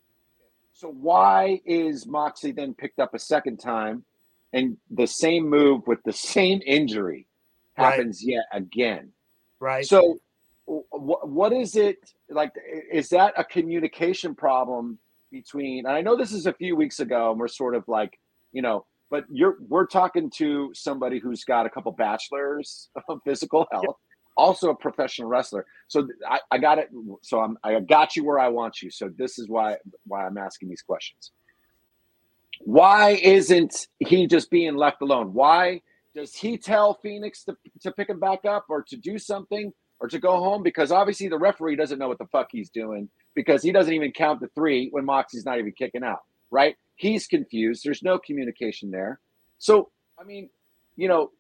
So why is Moxley then picked up a second time and the same move with the same injury happens right. yet again? Right. So what what is it like? Is that a communication problem between? And I know this is a few weeks ago, and we're sort of like, you know, but you're we're talking to somebody who's got a couple bachelors of physical health, yep. also a professional wrestler. So I, I got it. So I'm I got you where I want you. So this is why why I'm asking these questions. Why isn't he just being left alone? Why does he tell Phoenix to, to pick him back up or to do something or to go home? Because obviously the referee doesn't know what the fuck he's doing because he doesn't even count the three when Moxie's not even kicking out, right? He's confused. There's no communication there. So, I mean, you know,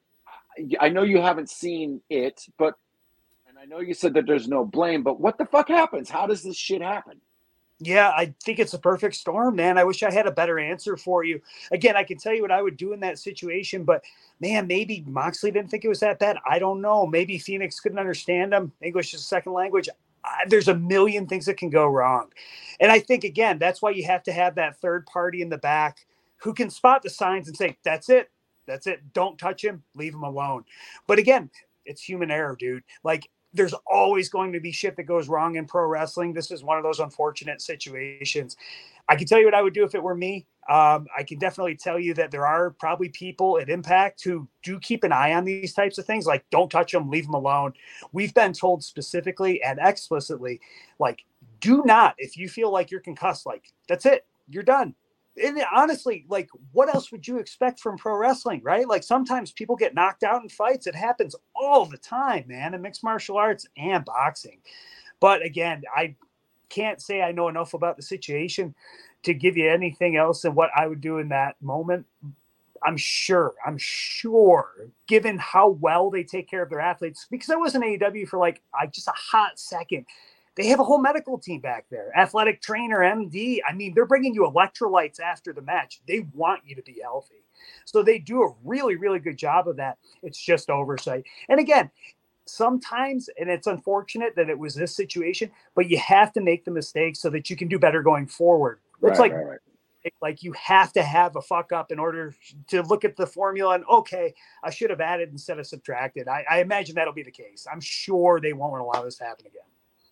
I know you haven't seen it, but, and I know you said that there's no blame, but what the fuck happens? How does this shit happen? Yeah, I think it's a perfect storm, man. I wish I had a better answer for you. Again, I can tell you what I would do in that situation, but man, maybe Moxley didn't think it was that bad. I don't know. Maybe Phoenix couldn't understand him. English is a second language. I, there's a million things that can go wrong. And I think, again, that's why you have to have that third party in the back who can spot the signs and say, that's it. That's it. Don't touch him. Leave him alone. But again, it's human error, dude. Like, there's always going to be shit that goes wrong in pro wrestling. This is one of those unfortunate situations. I can tell you what I would do if it were me. Um, I can definitely tell you that there are probably people at Impact who do keep an eye on these types of things. Like, don't touch them, leave them alone. We've been told specifically and explicitly, like, do not, if you feel like you're concussed, like, that's it, you're done. And honestly, like, what else would you expect from pro wrestling, right? Like, sometimes people get knocked out in fights. It happens all the time, man, in mixed martial arts and boxing. But again, I can't say I know enough about the situation to give you anything else than what I would do in that moment. I'm sure, I'm sure, given how well they take care of their athletes, because I was in A E W for like I, just a hot second. They have a whole medical team back there, athletic trainer, M D. I mean, they're bringing you electrolytes after the match. They want you to be healthy. So they do a really, really good job of that. It's just oversight. And again, sometimes, and it's unfortunate that it was this situation, but you have to make the mistakes so that you can do better going forward. It's right, like, right, right. like you have to have a fuck up in order to look at the formula and, okay, I should have added instead of subtracted. I, I imagine that'll be the case. I'm sure they won't allow this to happen again.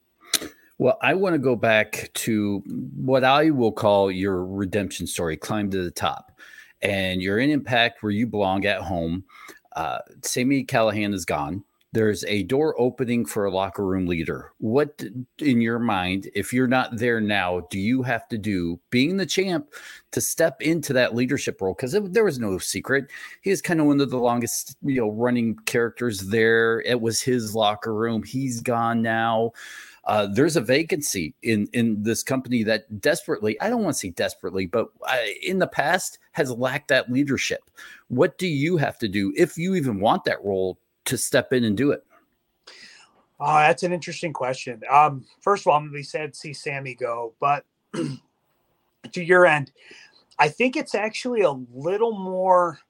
Well, I want to go back to what I will call your redemption story, climb to the top. And you're in Impact where you belong at home. Uh, Sami Callihan is gone. There's a door opening for a locker room leader. What, in your mind, if you're not there now, do you have to do, being the champ, to step into that leadership role? Because there was no secret. He was kind of one of the longest, you know, running characters there. It was his locker room. He's gone now. Uh, there's a vacancy in, in this company that desperately, I don't want to say desperately, but I, in the past has lacked that leadership. What do you have to do, if you even want that role, to step in and do it? Oh, that's an interesting question. Um, first of all, I'm going to be sad to see Sami go, but to your end, I think it's actually a little more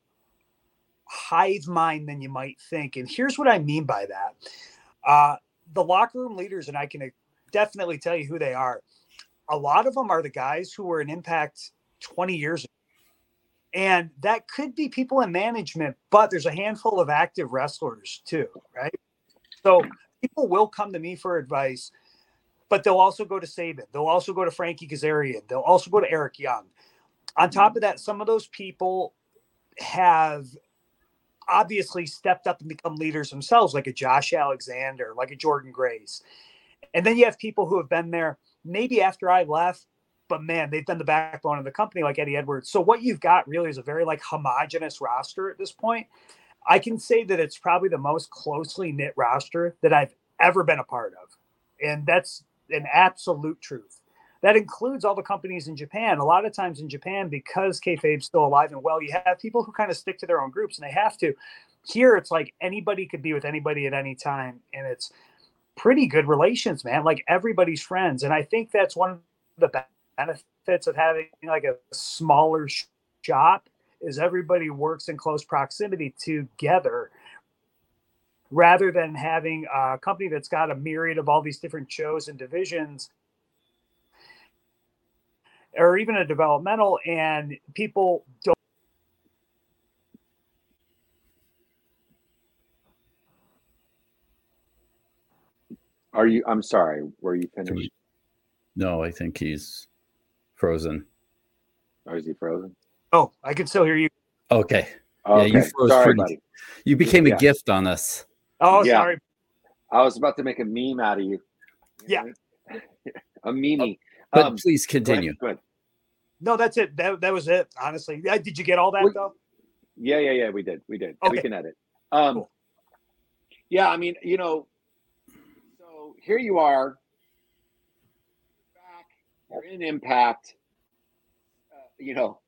hive mind than you might think. And here's what I mean by that. Uh, the locker room leaders, and I can definitely tell you who they are. A lot of them are the guys who were in Impact twenty years ago. And that could be people in management, but there's a handful of active wrestlers too, right? So people will come to me for advice, but they'll also go to Sabin. They'll also go to Frankie Kazarian. They'll also go to Eric Young. On top of that, some of those people have obviously stepped up and become leaders themselves, like a Josh Alexander, like a Jordan Grace. And then you have people who have been there maybe after I left, but man, they've been the backbone of the company, like Eddie Edwards. So what you've got really is a very like homogenous roster at this point. I can say that it's probably the most closely knit roster that I've ever been a part of. And that's an absolute truth. That includes all the companies in Japan. A lot of times in Japan, because kayfabe's still alive and well, you have people who kind of stick to their own groups, and they have to. Here, it's like anybody could be with anybody at any time, and it's pretty good relations, man. Like everybody's friends. And I think that's one of the benefits of having like a smaller shop is everybody works in close proximity together rather than having a company that's got a myriad of all these different shows and divisions, or even a developmental, and people don't. Are you, I'm sorry, were you finished? No, I think he's frozen. Or is he frozen? Oh, I can still hear you. Okay. Okay. Yeah, you froze sorry, pretty. buddy. You became Yeah. a gift on us. Oh, Yeah. sorry. I was about to make a meme out of you. Yeah. A meme. But Um, please go ahead, continue. go ahead. No, that's it. That, that was it, honestly. Did you get all that, we, though? Yeah, yeah, yeah, we did. We did. Okay. We can edit. Um, cool. Yeah, I mean, you know, so here you are, back, you're in Impact. Uh, you know,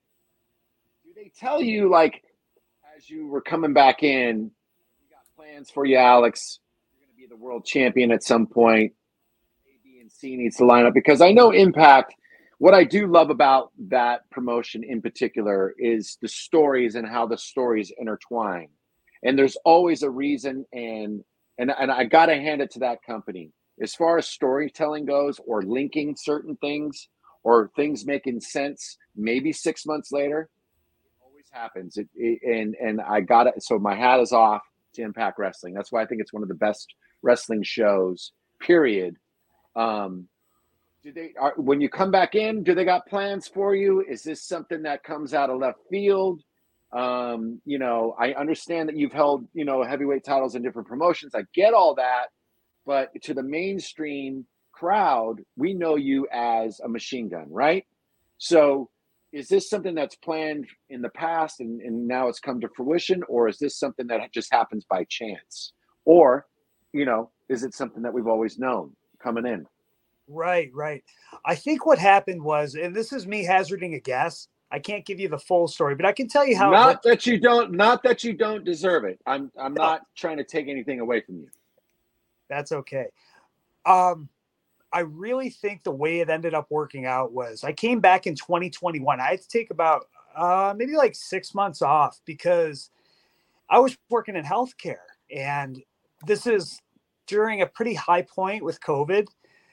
do they tell you, like, as you were coming back in, we got plans for you, Alex. You're going to be the world champion at some point. A, B, and C needs to line up, because I know Impact. What I do love about that promotion in particular is the stories and how the stories intertwine. And there's always a reason, and and and I got to hand it to that company. As far as storytelling goes, or linking certain things, or things making sense, maybe six months later, it always happens. It, it, and and I got it. So my hat is off to Impact Wrestling. That's why I think it's one of the best wrestling shows, period. Um, Do they are, when you come back in, do they got plans for you? Is this something that comes out of left field? Um, you know, I understand that you've held, you know, heavyweight titles in different promotions. I get all that, but to the mainstream crowd, we know you as a machine gun, right? So is this something that's planned in the past and, and now it's come to fruition, or is this something that just happens by chance? Or, you know, is it something that we've always known coming in? Right, right. I think what happened was, and this is me hazarding a guess, I can't give you the full story, but I can tell you how. Not that you don't, not that you don't deserve it. I'm, I'm no. not trying to take anything away from you. That's okay. Um, I really think the way it ended up working out was I came back in twenty twenty-one. I had to take about uh, maybe like six months off because I was working in healthcare, and this is during a pretty high point with COVID.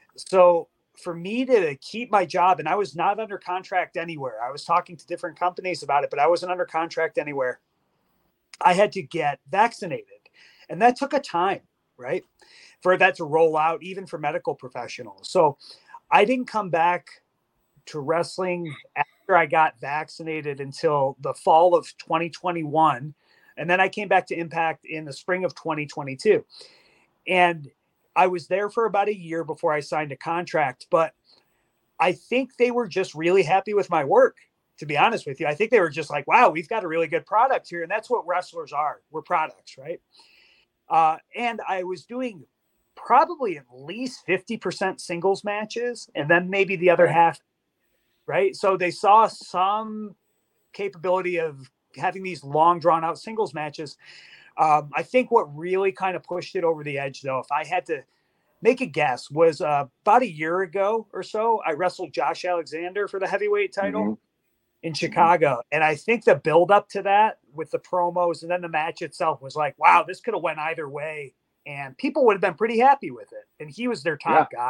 So for me to keep my job, and I was not under contract anywhere. I was talking to different companies about it, but I wasn't under contract anywhere. I had to get vaccinated, and that took a time, right? For that to roll out, even for medical professionals. So I didn't come back to wrestling after I got vaccinated until the fall of twenty twenty-one. And then I came back to Impact in the spring of twenty twenty-two. And I was there for about a year before I signed a contract, but I think they were just really happy with my work, to be honest with you. I think they were just like, wow, we've got a really good product here. And that's what wrestlers are. We're products, right? Uh, and I was doing probably at least fifty percent singles matches, and then maybe the other half, right? So they saw some capability of having these long drawn out singles matches. Um, I think what really kind of pushed it over the edge, though, if I had to make a guess, was uh, about a year ago or so, I wrestled Josh Alexander for the heavyweight title mm-hmm. in Chicago. And I think the build up to that with the promos and then the match itself was like, wow, this could have went either way. And people would have been pretty happy with it. And he was their top yeah. guy.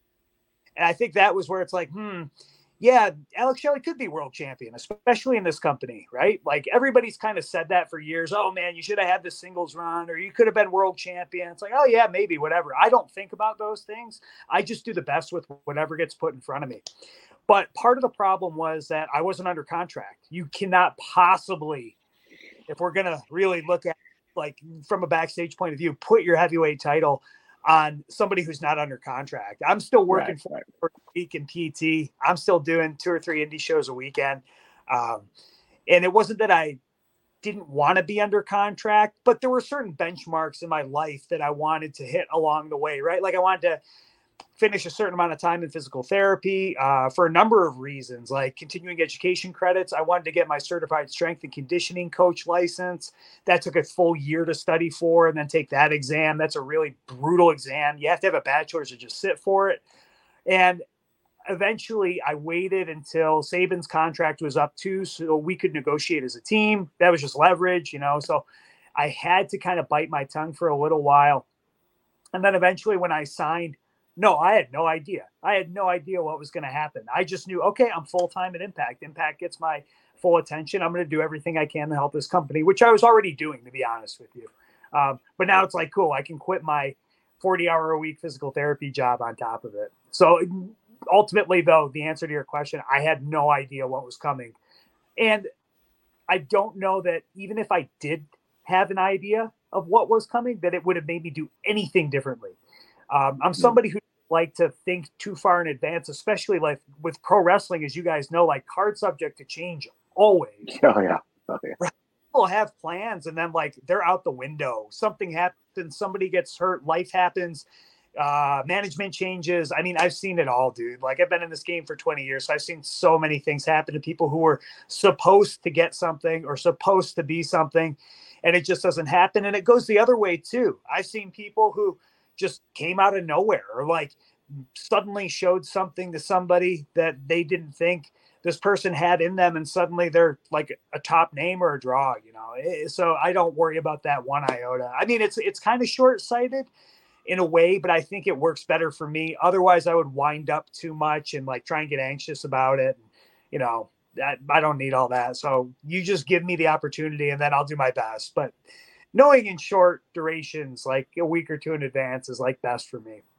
And I think that was where it's like, hmm, yeah, Alex Shelley could be world champion, especially in this company, right? Like everybody's kind of said that for years. Oh man, you should have had the singles run, or you could have been world champion. It's like, oh yeah, maybe, whatever. I don't think about those things. I just do the best with whatever gets put in front of me. But part of the problem was that I wasn't under contract. You cannot possibly, if we're going to really look at like from a backstage point of view, put your heavyweight title on somebody who's not under contract. I'm still working right, for right. a week in P T. I'm still doing two or three indie shows a weekend. Um, and it wasn't that I didn't want to be under contract, but there were certain benchmarks in my life that I wanted to hit along the way, right? Like I wanted to finish a certain amount of time in physical therapy uh, for a number of reasons, like continuing education credits. I wanted to get my certified strength and conditioning coach license. That took a full year to study for and then take that exam. That's a really brutal exam. You have to have a bachelor's to just sit for it. And eventually I waited until Saban's contract was up too, so we could negotiate as a team. That was just leverage, you know? So I had to kind of bite my tongue for a little while. And then eventually when I signed, No, I had no idea. I had no idea what was going to happen. I just knew, okay, I'm full-time at Impact. Impact gets my full attention. I'm going to do everything I can to help this company, which I was already doing, to be honest with you. Um, but now it's like, cool, I can quit my forty-hour-a-week physical therapy job on top of it. So ultimately, though, the answer to your question, I had no idea what was coming. And I don't know that even if I did have an idea of what was coming, that it would have made me do anything differently. Um, I'm somebody who like to think too far in advance, especially like with pro wrestling, as you guys know, like card subject to change always. Oh yeah. Oh yeah. People have plans and then like they're out the window. Something happens, somebody gets hurt, life happens, uh, management changes. I mean, I've seen it all, dude. Like I've been in this game for twenty years. So I've seen so many things happen to people who were supposed to get something or supposed to be something, and it just doesn't happen. And it goes the other way too. I've seen people who just came out of nowhere or like suddenly showed something to somebody that they didn't think this person had in them, and suddenly they're like a top name or a draw, you know. So I don't worry about that one iota. I mean, it's it's kind of short-sighted in a way, but I think it works better for me. Otherwise, I would wind up too much and like try and get anxious about it. You know, that I don't need all that. So you just give me the opportunity, and then I'll do my best. But knowing in short durations, like a week or two in advance, is like best for me.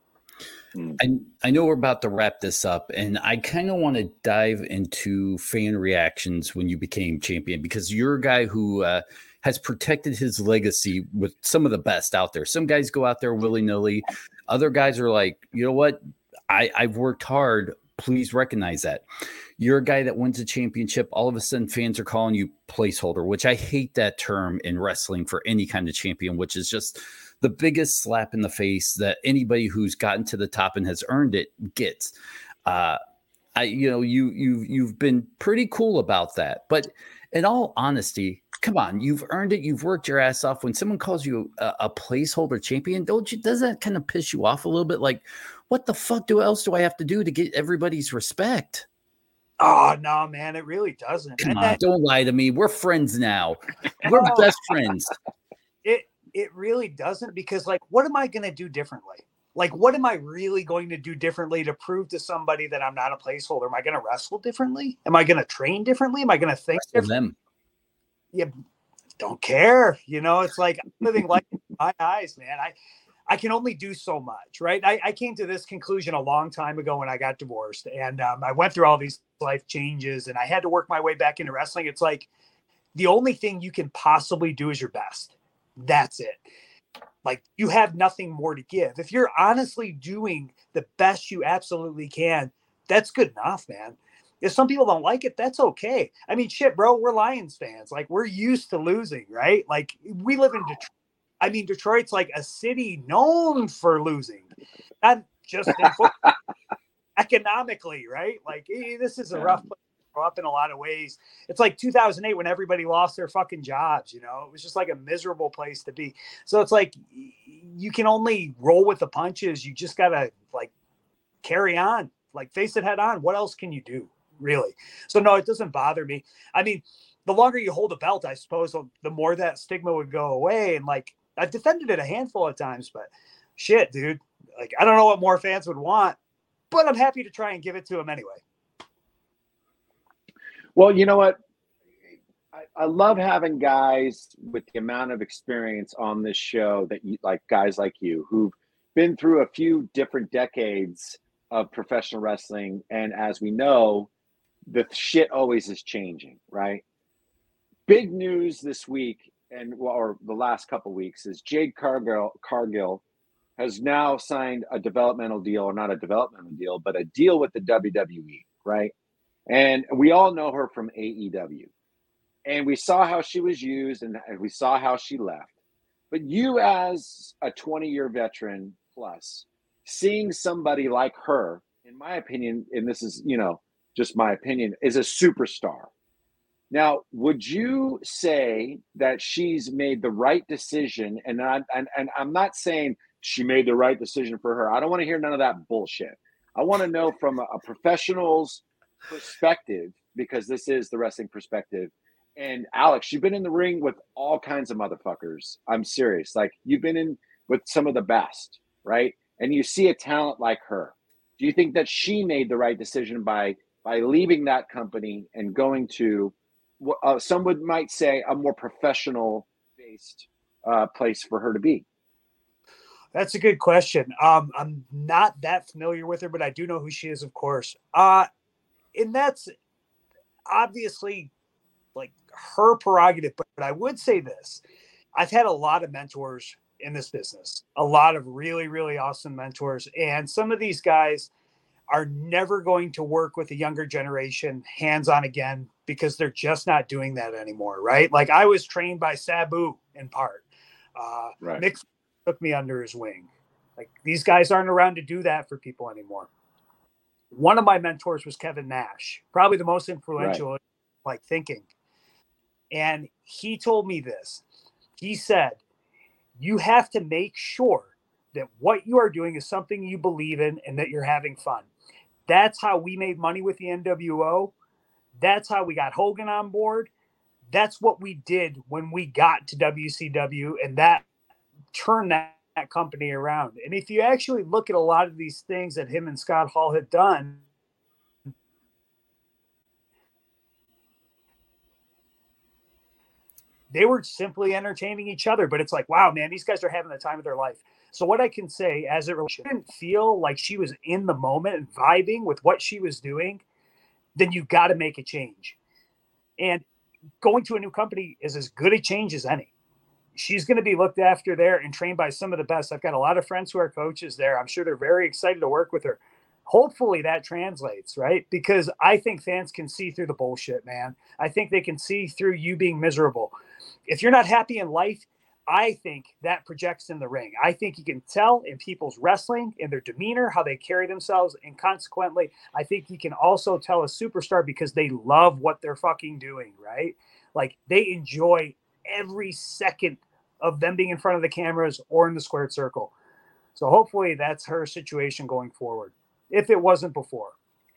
I, I know we're about to wrap this up, and I kind of want to dive into fan reactions when you became champion, because you're a guy who uh, has protected his legacy with some of the best out there. Some guys go out there willy-nilly. Other guys are like, you know what? I, I've worked hard. Please recognize that. You're a guy that wins a championship. All of a sudden, fans are calling you placeholder, which I hate that term in wrestling for any kind of champion, which is just the biggest slap in the face that anybody who's gotten to the top and has earned it gets. Uh, I, you know, you, you, you've been pretty cool about that, but in all honesty, come on, you've earned it. You've worked your ass off. When someone calls you a, a placeholder champion, don't you, does that kind of piss you off a little bit? Like, what the fuck do else do I have to do to get everybody's respect? Oh no, man, it really doesn't. Come And on, that, don't lie to me. We're friends now. We're Oh. best friends. it it really doesn't, because like, what am I going to do differently? Like, what am I really going to do differently to prove to somebody that I'm not a placeholder? Am I going to wrestle differently? Am I going to train differently? Am I going to think For differently? them. Yeah, don't care. You know, it's like I'm living life in my eyes, man. I, I can only do so much, right? I, I came to this conclusion a long time ago when I got divorced, and um, I went through all these life changes, and I had to work my way back into wrestling. It's like the only thing you can possibly do is your best. That's it. Like, you have nothing more to give. If you're honestly doing the best you absolutely can, that's good enough, man. If some people don't like it, that's okay. I mean, shit, bro, we're Lions fans. Like, we're used to losing, right? Like, we live in Detroit. I mean, Detroit's like a city known for losing, not just in football, economically, right? Like, eh, this is a rough place to grow up in a lot of ways. It's like two thousand eight when everybody lost their fucking jobs, you know? It was just like a miserable place to be. So it's like you can only roll with the punches. You just got to, like, carry on, like, face it head on. What else can you do, really? So, no, it doesn't bother me. I mean, the longer you hold a belt, I suppose, the more that stigma would go away. And, like, I've defended it a handful of times, but shit, dude, like, I don't know what more fans would want, but I'm happy to try and give it to them anyway. Well, you know what? I, I love having guys with the amount of experience on this show that you, like guys like you, who've been through a few different decades of professional wrestling. And as we know, the shit always is changing, right? Big news this week, and or the last couple of weeks, is Jade Cargill, Cargill has now signed a developmental deal, or not a developmental deal, but a deal with the W W E, right? And we all know her from A E W. And we saw how she was used, and we saw how she left. But you, as a twenty-year veteran plus, seeing somebody like her, in my opinion, and this is, you know, just my opinion, is a superstar. Now, would you say that she's made the right decision? And, I, and, and I'm not saying she made the right decision for her. I don't want to hear none of that bullshit. I want to know from a, a professional's perspective, because this is the wrestling perspective. And Alex, you've been in the ring with all kinds of motherfuckers. I'm serious. Like, you've been in with some of the best, right? And you see a talent like her. Do you think that she made the right decision by by leaving that company and going to Uh, some would might say a more professional based uh, place for her to be? That's a good question. Um, I'm not that familiar with her, but I do know who she is, of course. Uh, and that's obviously like her prerogative. But, but I would say this: I've had a lot of mentors in this business. A lot of really, really awesome mentors. And some of these guys are never going to work with the younger generation hands-on again because they're just not doing that anymore, right? Like I was trained by Sabu in part. Uh, right. Mick took me under his wing. Like these guys aren't around to do that for people anymore. One of my mentors was Kevin Nash, probably the most influential, right. like thinking. And he told me this. He said, you have to make sure that what you are doing is something you believe in and that you're having fun. That's how we made money with the N W O. That's how we got Hogan on board. That's what we did when we got to W C W, and that turned that, that company around. And if you actually look at a lot of these things that him and Scott Hall had done, they were simply entertaining each other. But it's like, wow, man, these guys are having the time of their life. So what I can say, as it she didn't feel like she was in the moment and vibing with what she was doing, then you got to make a change. And going to a new company is as good a change as any. She's going to be looked after there and trained by some of the best. I've got a lot of friends who are coaches there. I'm sure they're very excited to work with her. Hopefully that translates, right? Because I think fans can see through the bullshit, man. I think they can see through you being miserable. If you're not happy in life, I think that projects in the ring. I think you can tell in people's wrestling, in their demeanor, how they carry themselves. And consequently, I think you can also tell a superstar because they love what they're fucking doing, right? Like they enjoy every second of them being in front of the cameras or in the squared circle. So hopefully that's her situation going forward, if it wasn't before.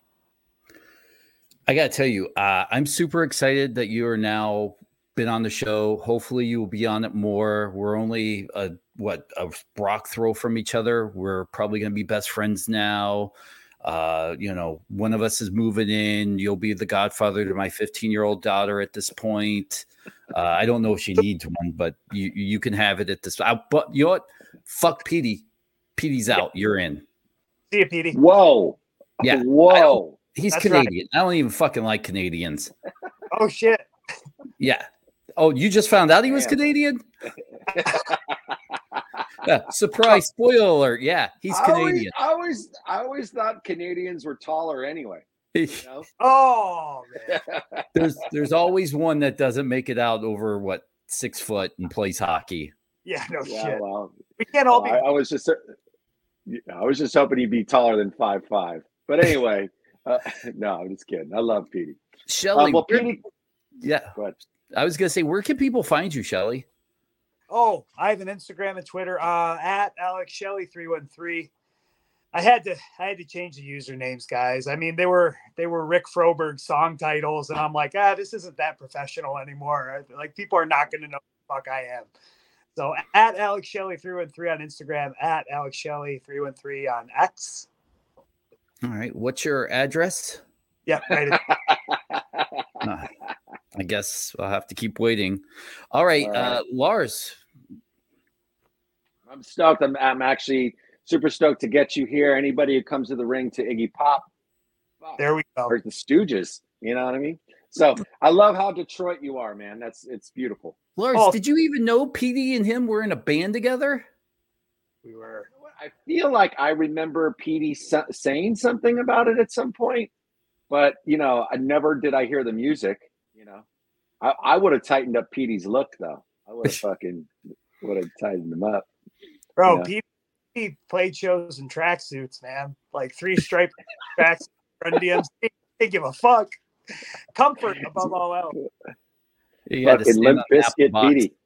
I got to tell you, uh, I'm super excited that you are now been on the show. Hopefully you will be on it more. We're only a, what, a rock throw from each other. We're probably going to be best friends now. Uh, you know, one of us is moving in. You'll be the godfather to my fifteen year old daughter at this point. Uh, I don't know if she needs one, but you, you can have it at this. I, but you know what? Fuck Petey. Petey's out. You're in. See you, Petey. Whoa. Yeah. Whoa. He's That's Canadian. Right. I don't even fucking like Canadians. Oh shit. Yeah. Oh, you just found out he was Damn. Canadian? Yeah, surprise, spoiler alert. Yeah, he's I always, Canadian. I always, I always thought Canadians were taller anyway. You know? Oh man. there's there's always one that doesn't make it out over what six foot and plays hockey. Yeah, no Yeah, shit. well, We can't all well, be. I, I was just, I was just hoping he'd be taller than five five. But anyway, uh, no, I'm just kidding. I love Petey. Shelly, Uh, well, where- Petey, yeah. go ahead. I was gonna say, where can people find you, Shelly? Oh, I have an Instagram and Twitter uh, at Alex Shelley three one three. I had to I had to change the usernames, guys. I mean, they were they were Rick Froberg song titles, and I'm like, ah, this isn't that professional anymore. Like, people are not going to know who the fuck I am. So at Alex Shelley three one three on Instagram, at Alex Shelley three one three on X. All right. What's your address? Yeah, right. No, I guess I'll have to keep waiting. All right, All right. Uh, Lars. I'm stoked. I'm, I'm actually super stoked to get you here. Anybody who comes to the ring to Iggy Pop, There we go. or the Stooges, you know what I mean? So I love how Detroit you are, man. That's it's beautiful. Lars, Oh. did you even know Petey and him were in a band together? We were. You know what? I feel like I remember Petey sa- saying something about it at some point, but you know, I never did. I hear the music. You know, I, I would have tightened up Petey's look though. I would have fucking would have tightened him up. Bro, Yeah. Pete, Pete played shows in tracksuits, man. Like three stripe tracks, Run D M C. They give a fuck. Comfort above all else. You had to Fucking stand Limp on the Bizkit apple box. Petey.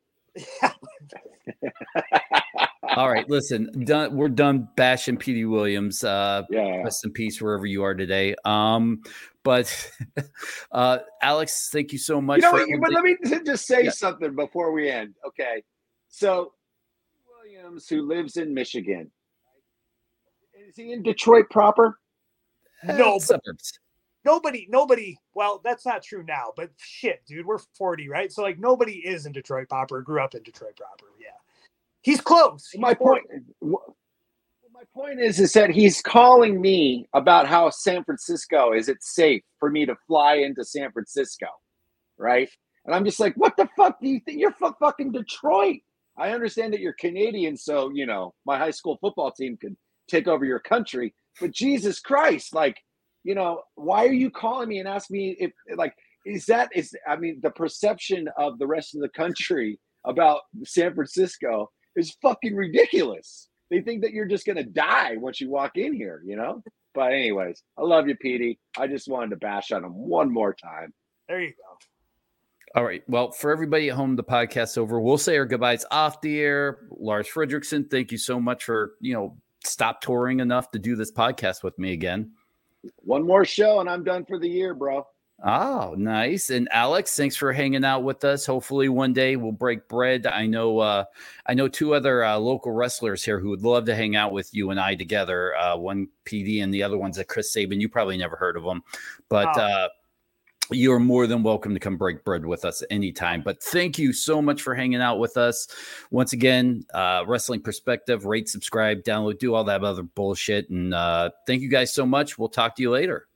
All right, listen, done. We're done bashing Petey Williams. Uh, Yeah. rest in peace wherever you are today. Um, but uh, Alex, thank you so much. You know, for what, but let me just say Yeah. something before we end. Okay, so Williams, who lives in Michigan, is he in Detroit proper? No, Uh, but- suburbs. Nobody, nobody, well, that's not true now, but shit, dude, we're forty, right? So, like, nobody is in Detroit proper, grew up in Detroit proper. Yeah. He's close. He's My forty. point. Well, my point is, is that he's calling me about how San Francisco is it safe for me to fly into San Francisco, right? And I'm just like, what the fuck do you think? You're from fucking Detroit. I understand that you're Canadian, so, you know, my high school football team could take over your country. But Jesus Christ, like, you know, why are you calling me and asking me if, like, is that, is, I mean, the perception of the rest of the country about San Francisco is fucking ridiculous. They think that you're just going to die once you walk in here, you know? But anyways, I love you, Petey. I just wanted to bash on him one more time. There you go. All right. Well, for everybody at home, the podcast's over. We'll say our goodbyes off the air. Lars Fredrickson, thank you so much for, you know, stop touring enough to do this podcast with me again. One more show and I'm done for the year, bro. Oh, nice. And Alex, thanks for hanging out with us. Hopefully one day we'll break bread. I know uh, I know two other uh, local wrestlers here who would love to hang out with you and I together. Uh, one P D and the other one's a Chris Sabin. You probably never heard of them. But oh. uh, you are more than welcome to come break bread with us anytime. But thank you so much for hanging out with us. Once again, uh, Wrestling Perspective, rate, subscribe, download, do all that other bullshit. And uh, thank you guys so much. We'll talk to you later.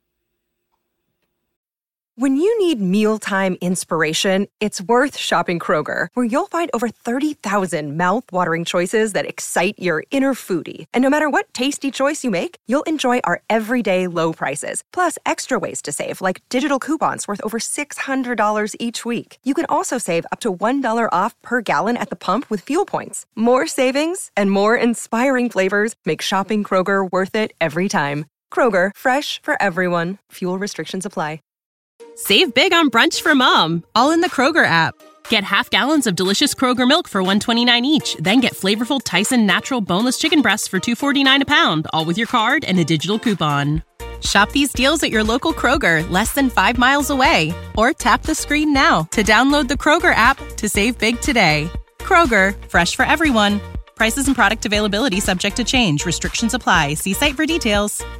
When you need mealtime inspiration, it's worth shopping Kroger, where you'll find over thirty thousand mouth-watering choices that excite your inner foodie. And no matter what tasty choice you make, you'll enjoy our everyday low prices, plus extra ways to save, like digital coupons worth over six hundred dollars each week. You can also save up to one dollar off per gallon at the pump with fuel points. More savings and more inspiring flavors make shopping Kroger worth it every time. Kroger, fresh for everyone. Fuel restrictions apply. Save big on brunch for mom, all in the Kroger app. Get half gallons of delicious Kroger milk for one dollar and twenty-nine cents each. Then get flavorful Tyson natural boneless chicken breasts for two dollars and forty-nine cents a pound, all with your card and a digital coupon. Shop these deals at your local Kroger, less than five miles away. Or tap the screen now to download the Kroger app to save big today. Kroger, fresh for everyone. Prices and product availability subject to change. Restrictions apply. See site for details.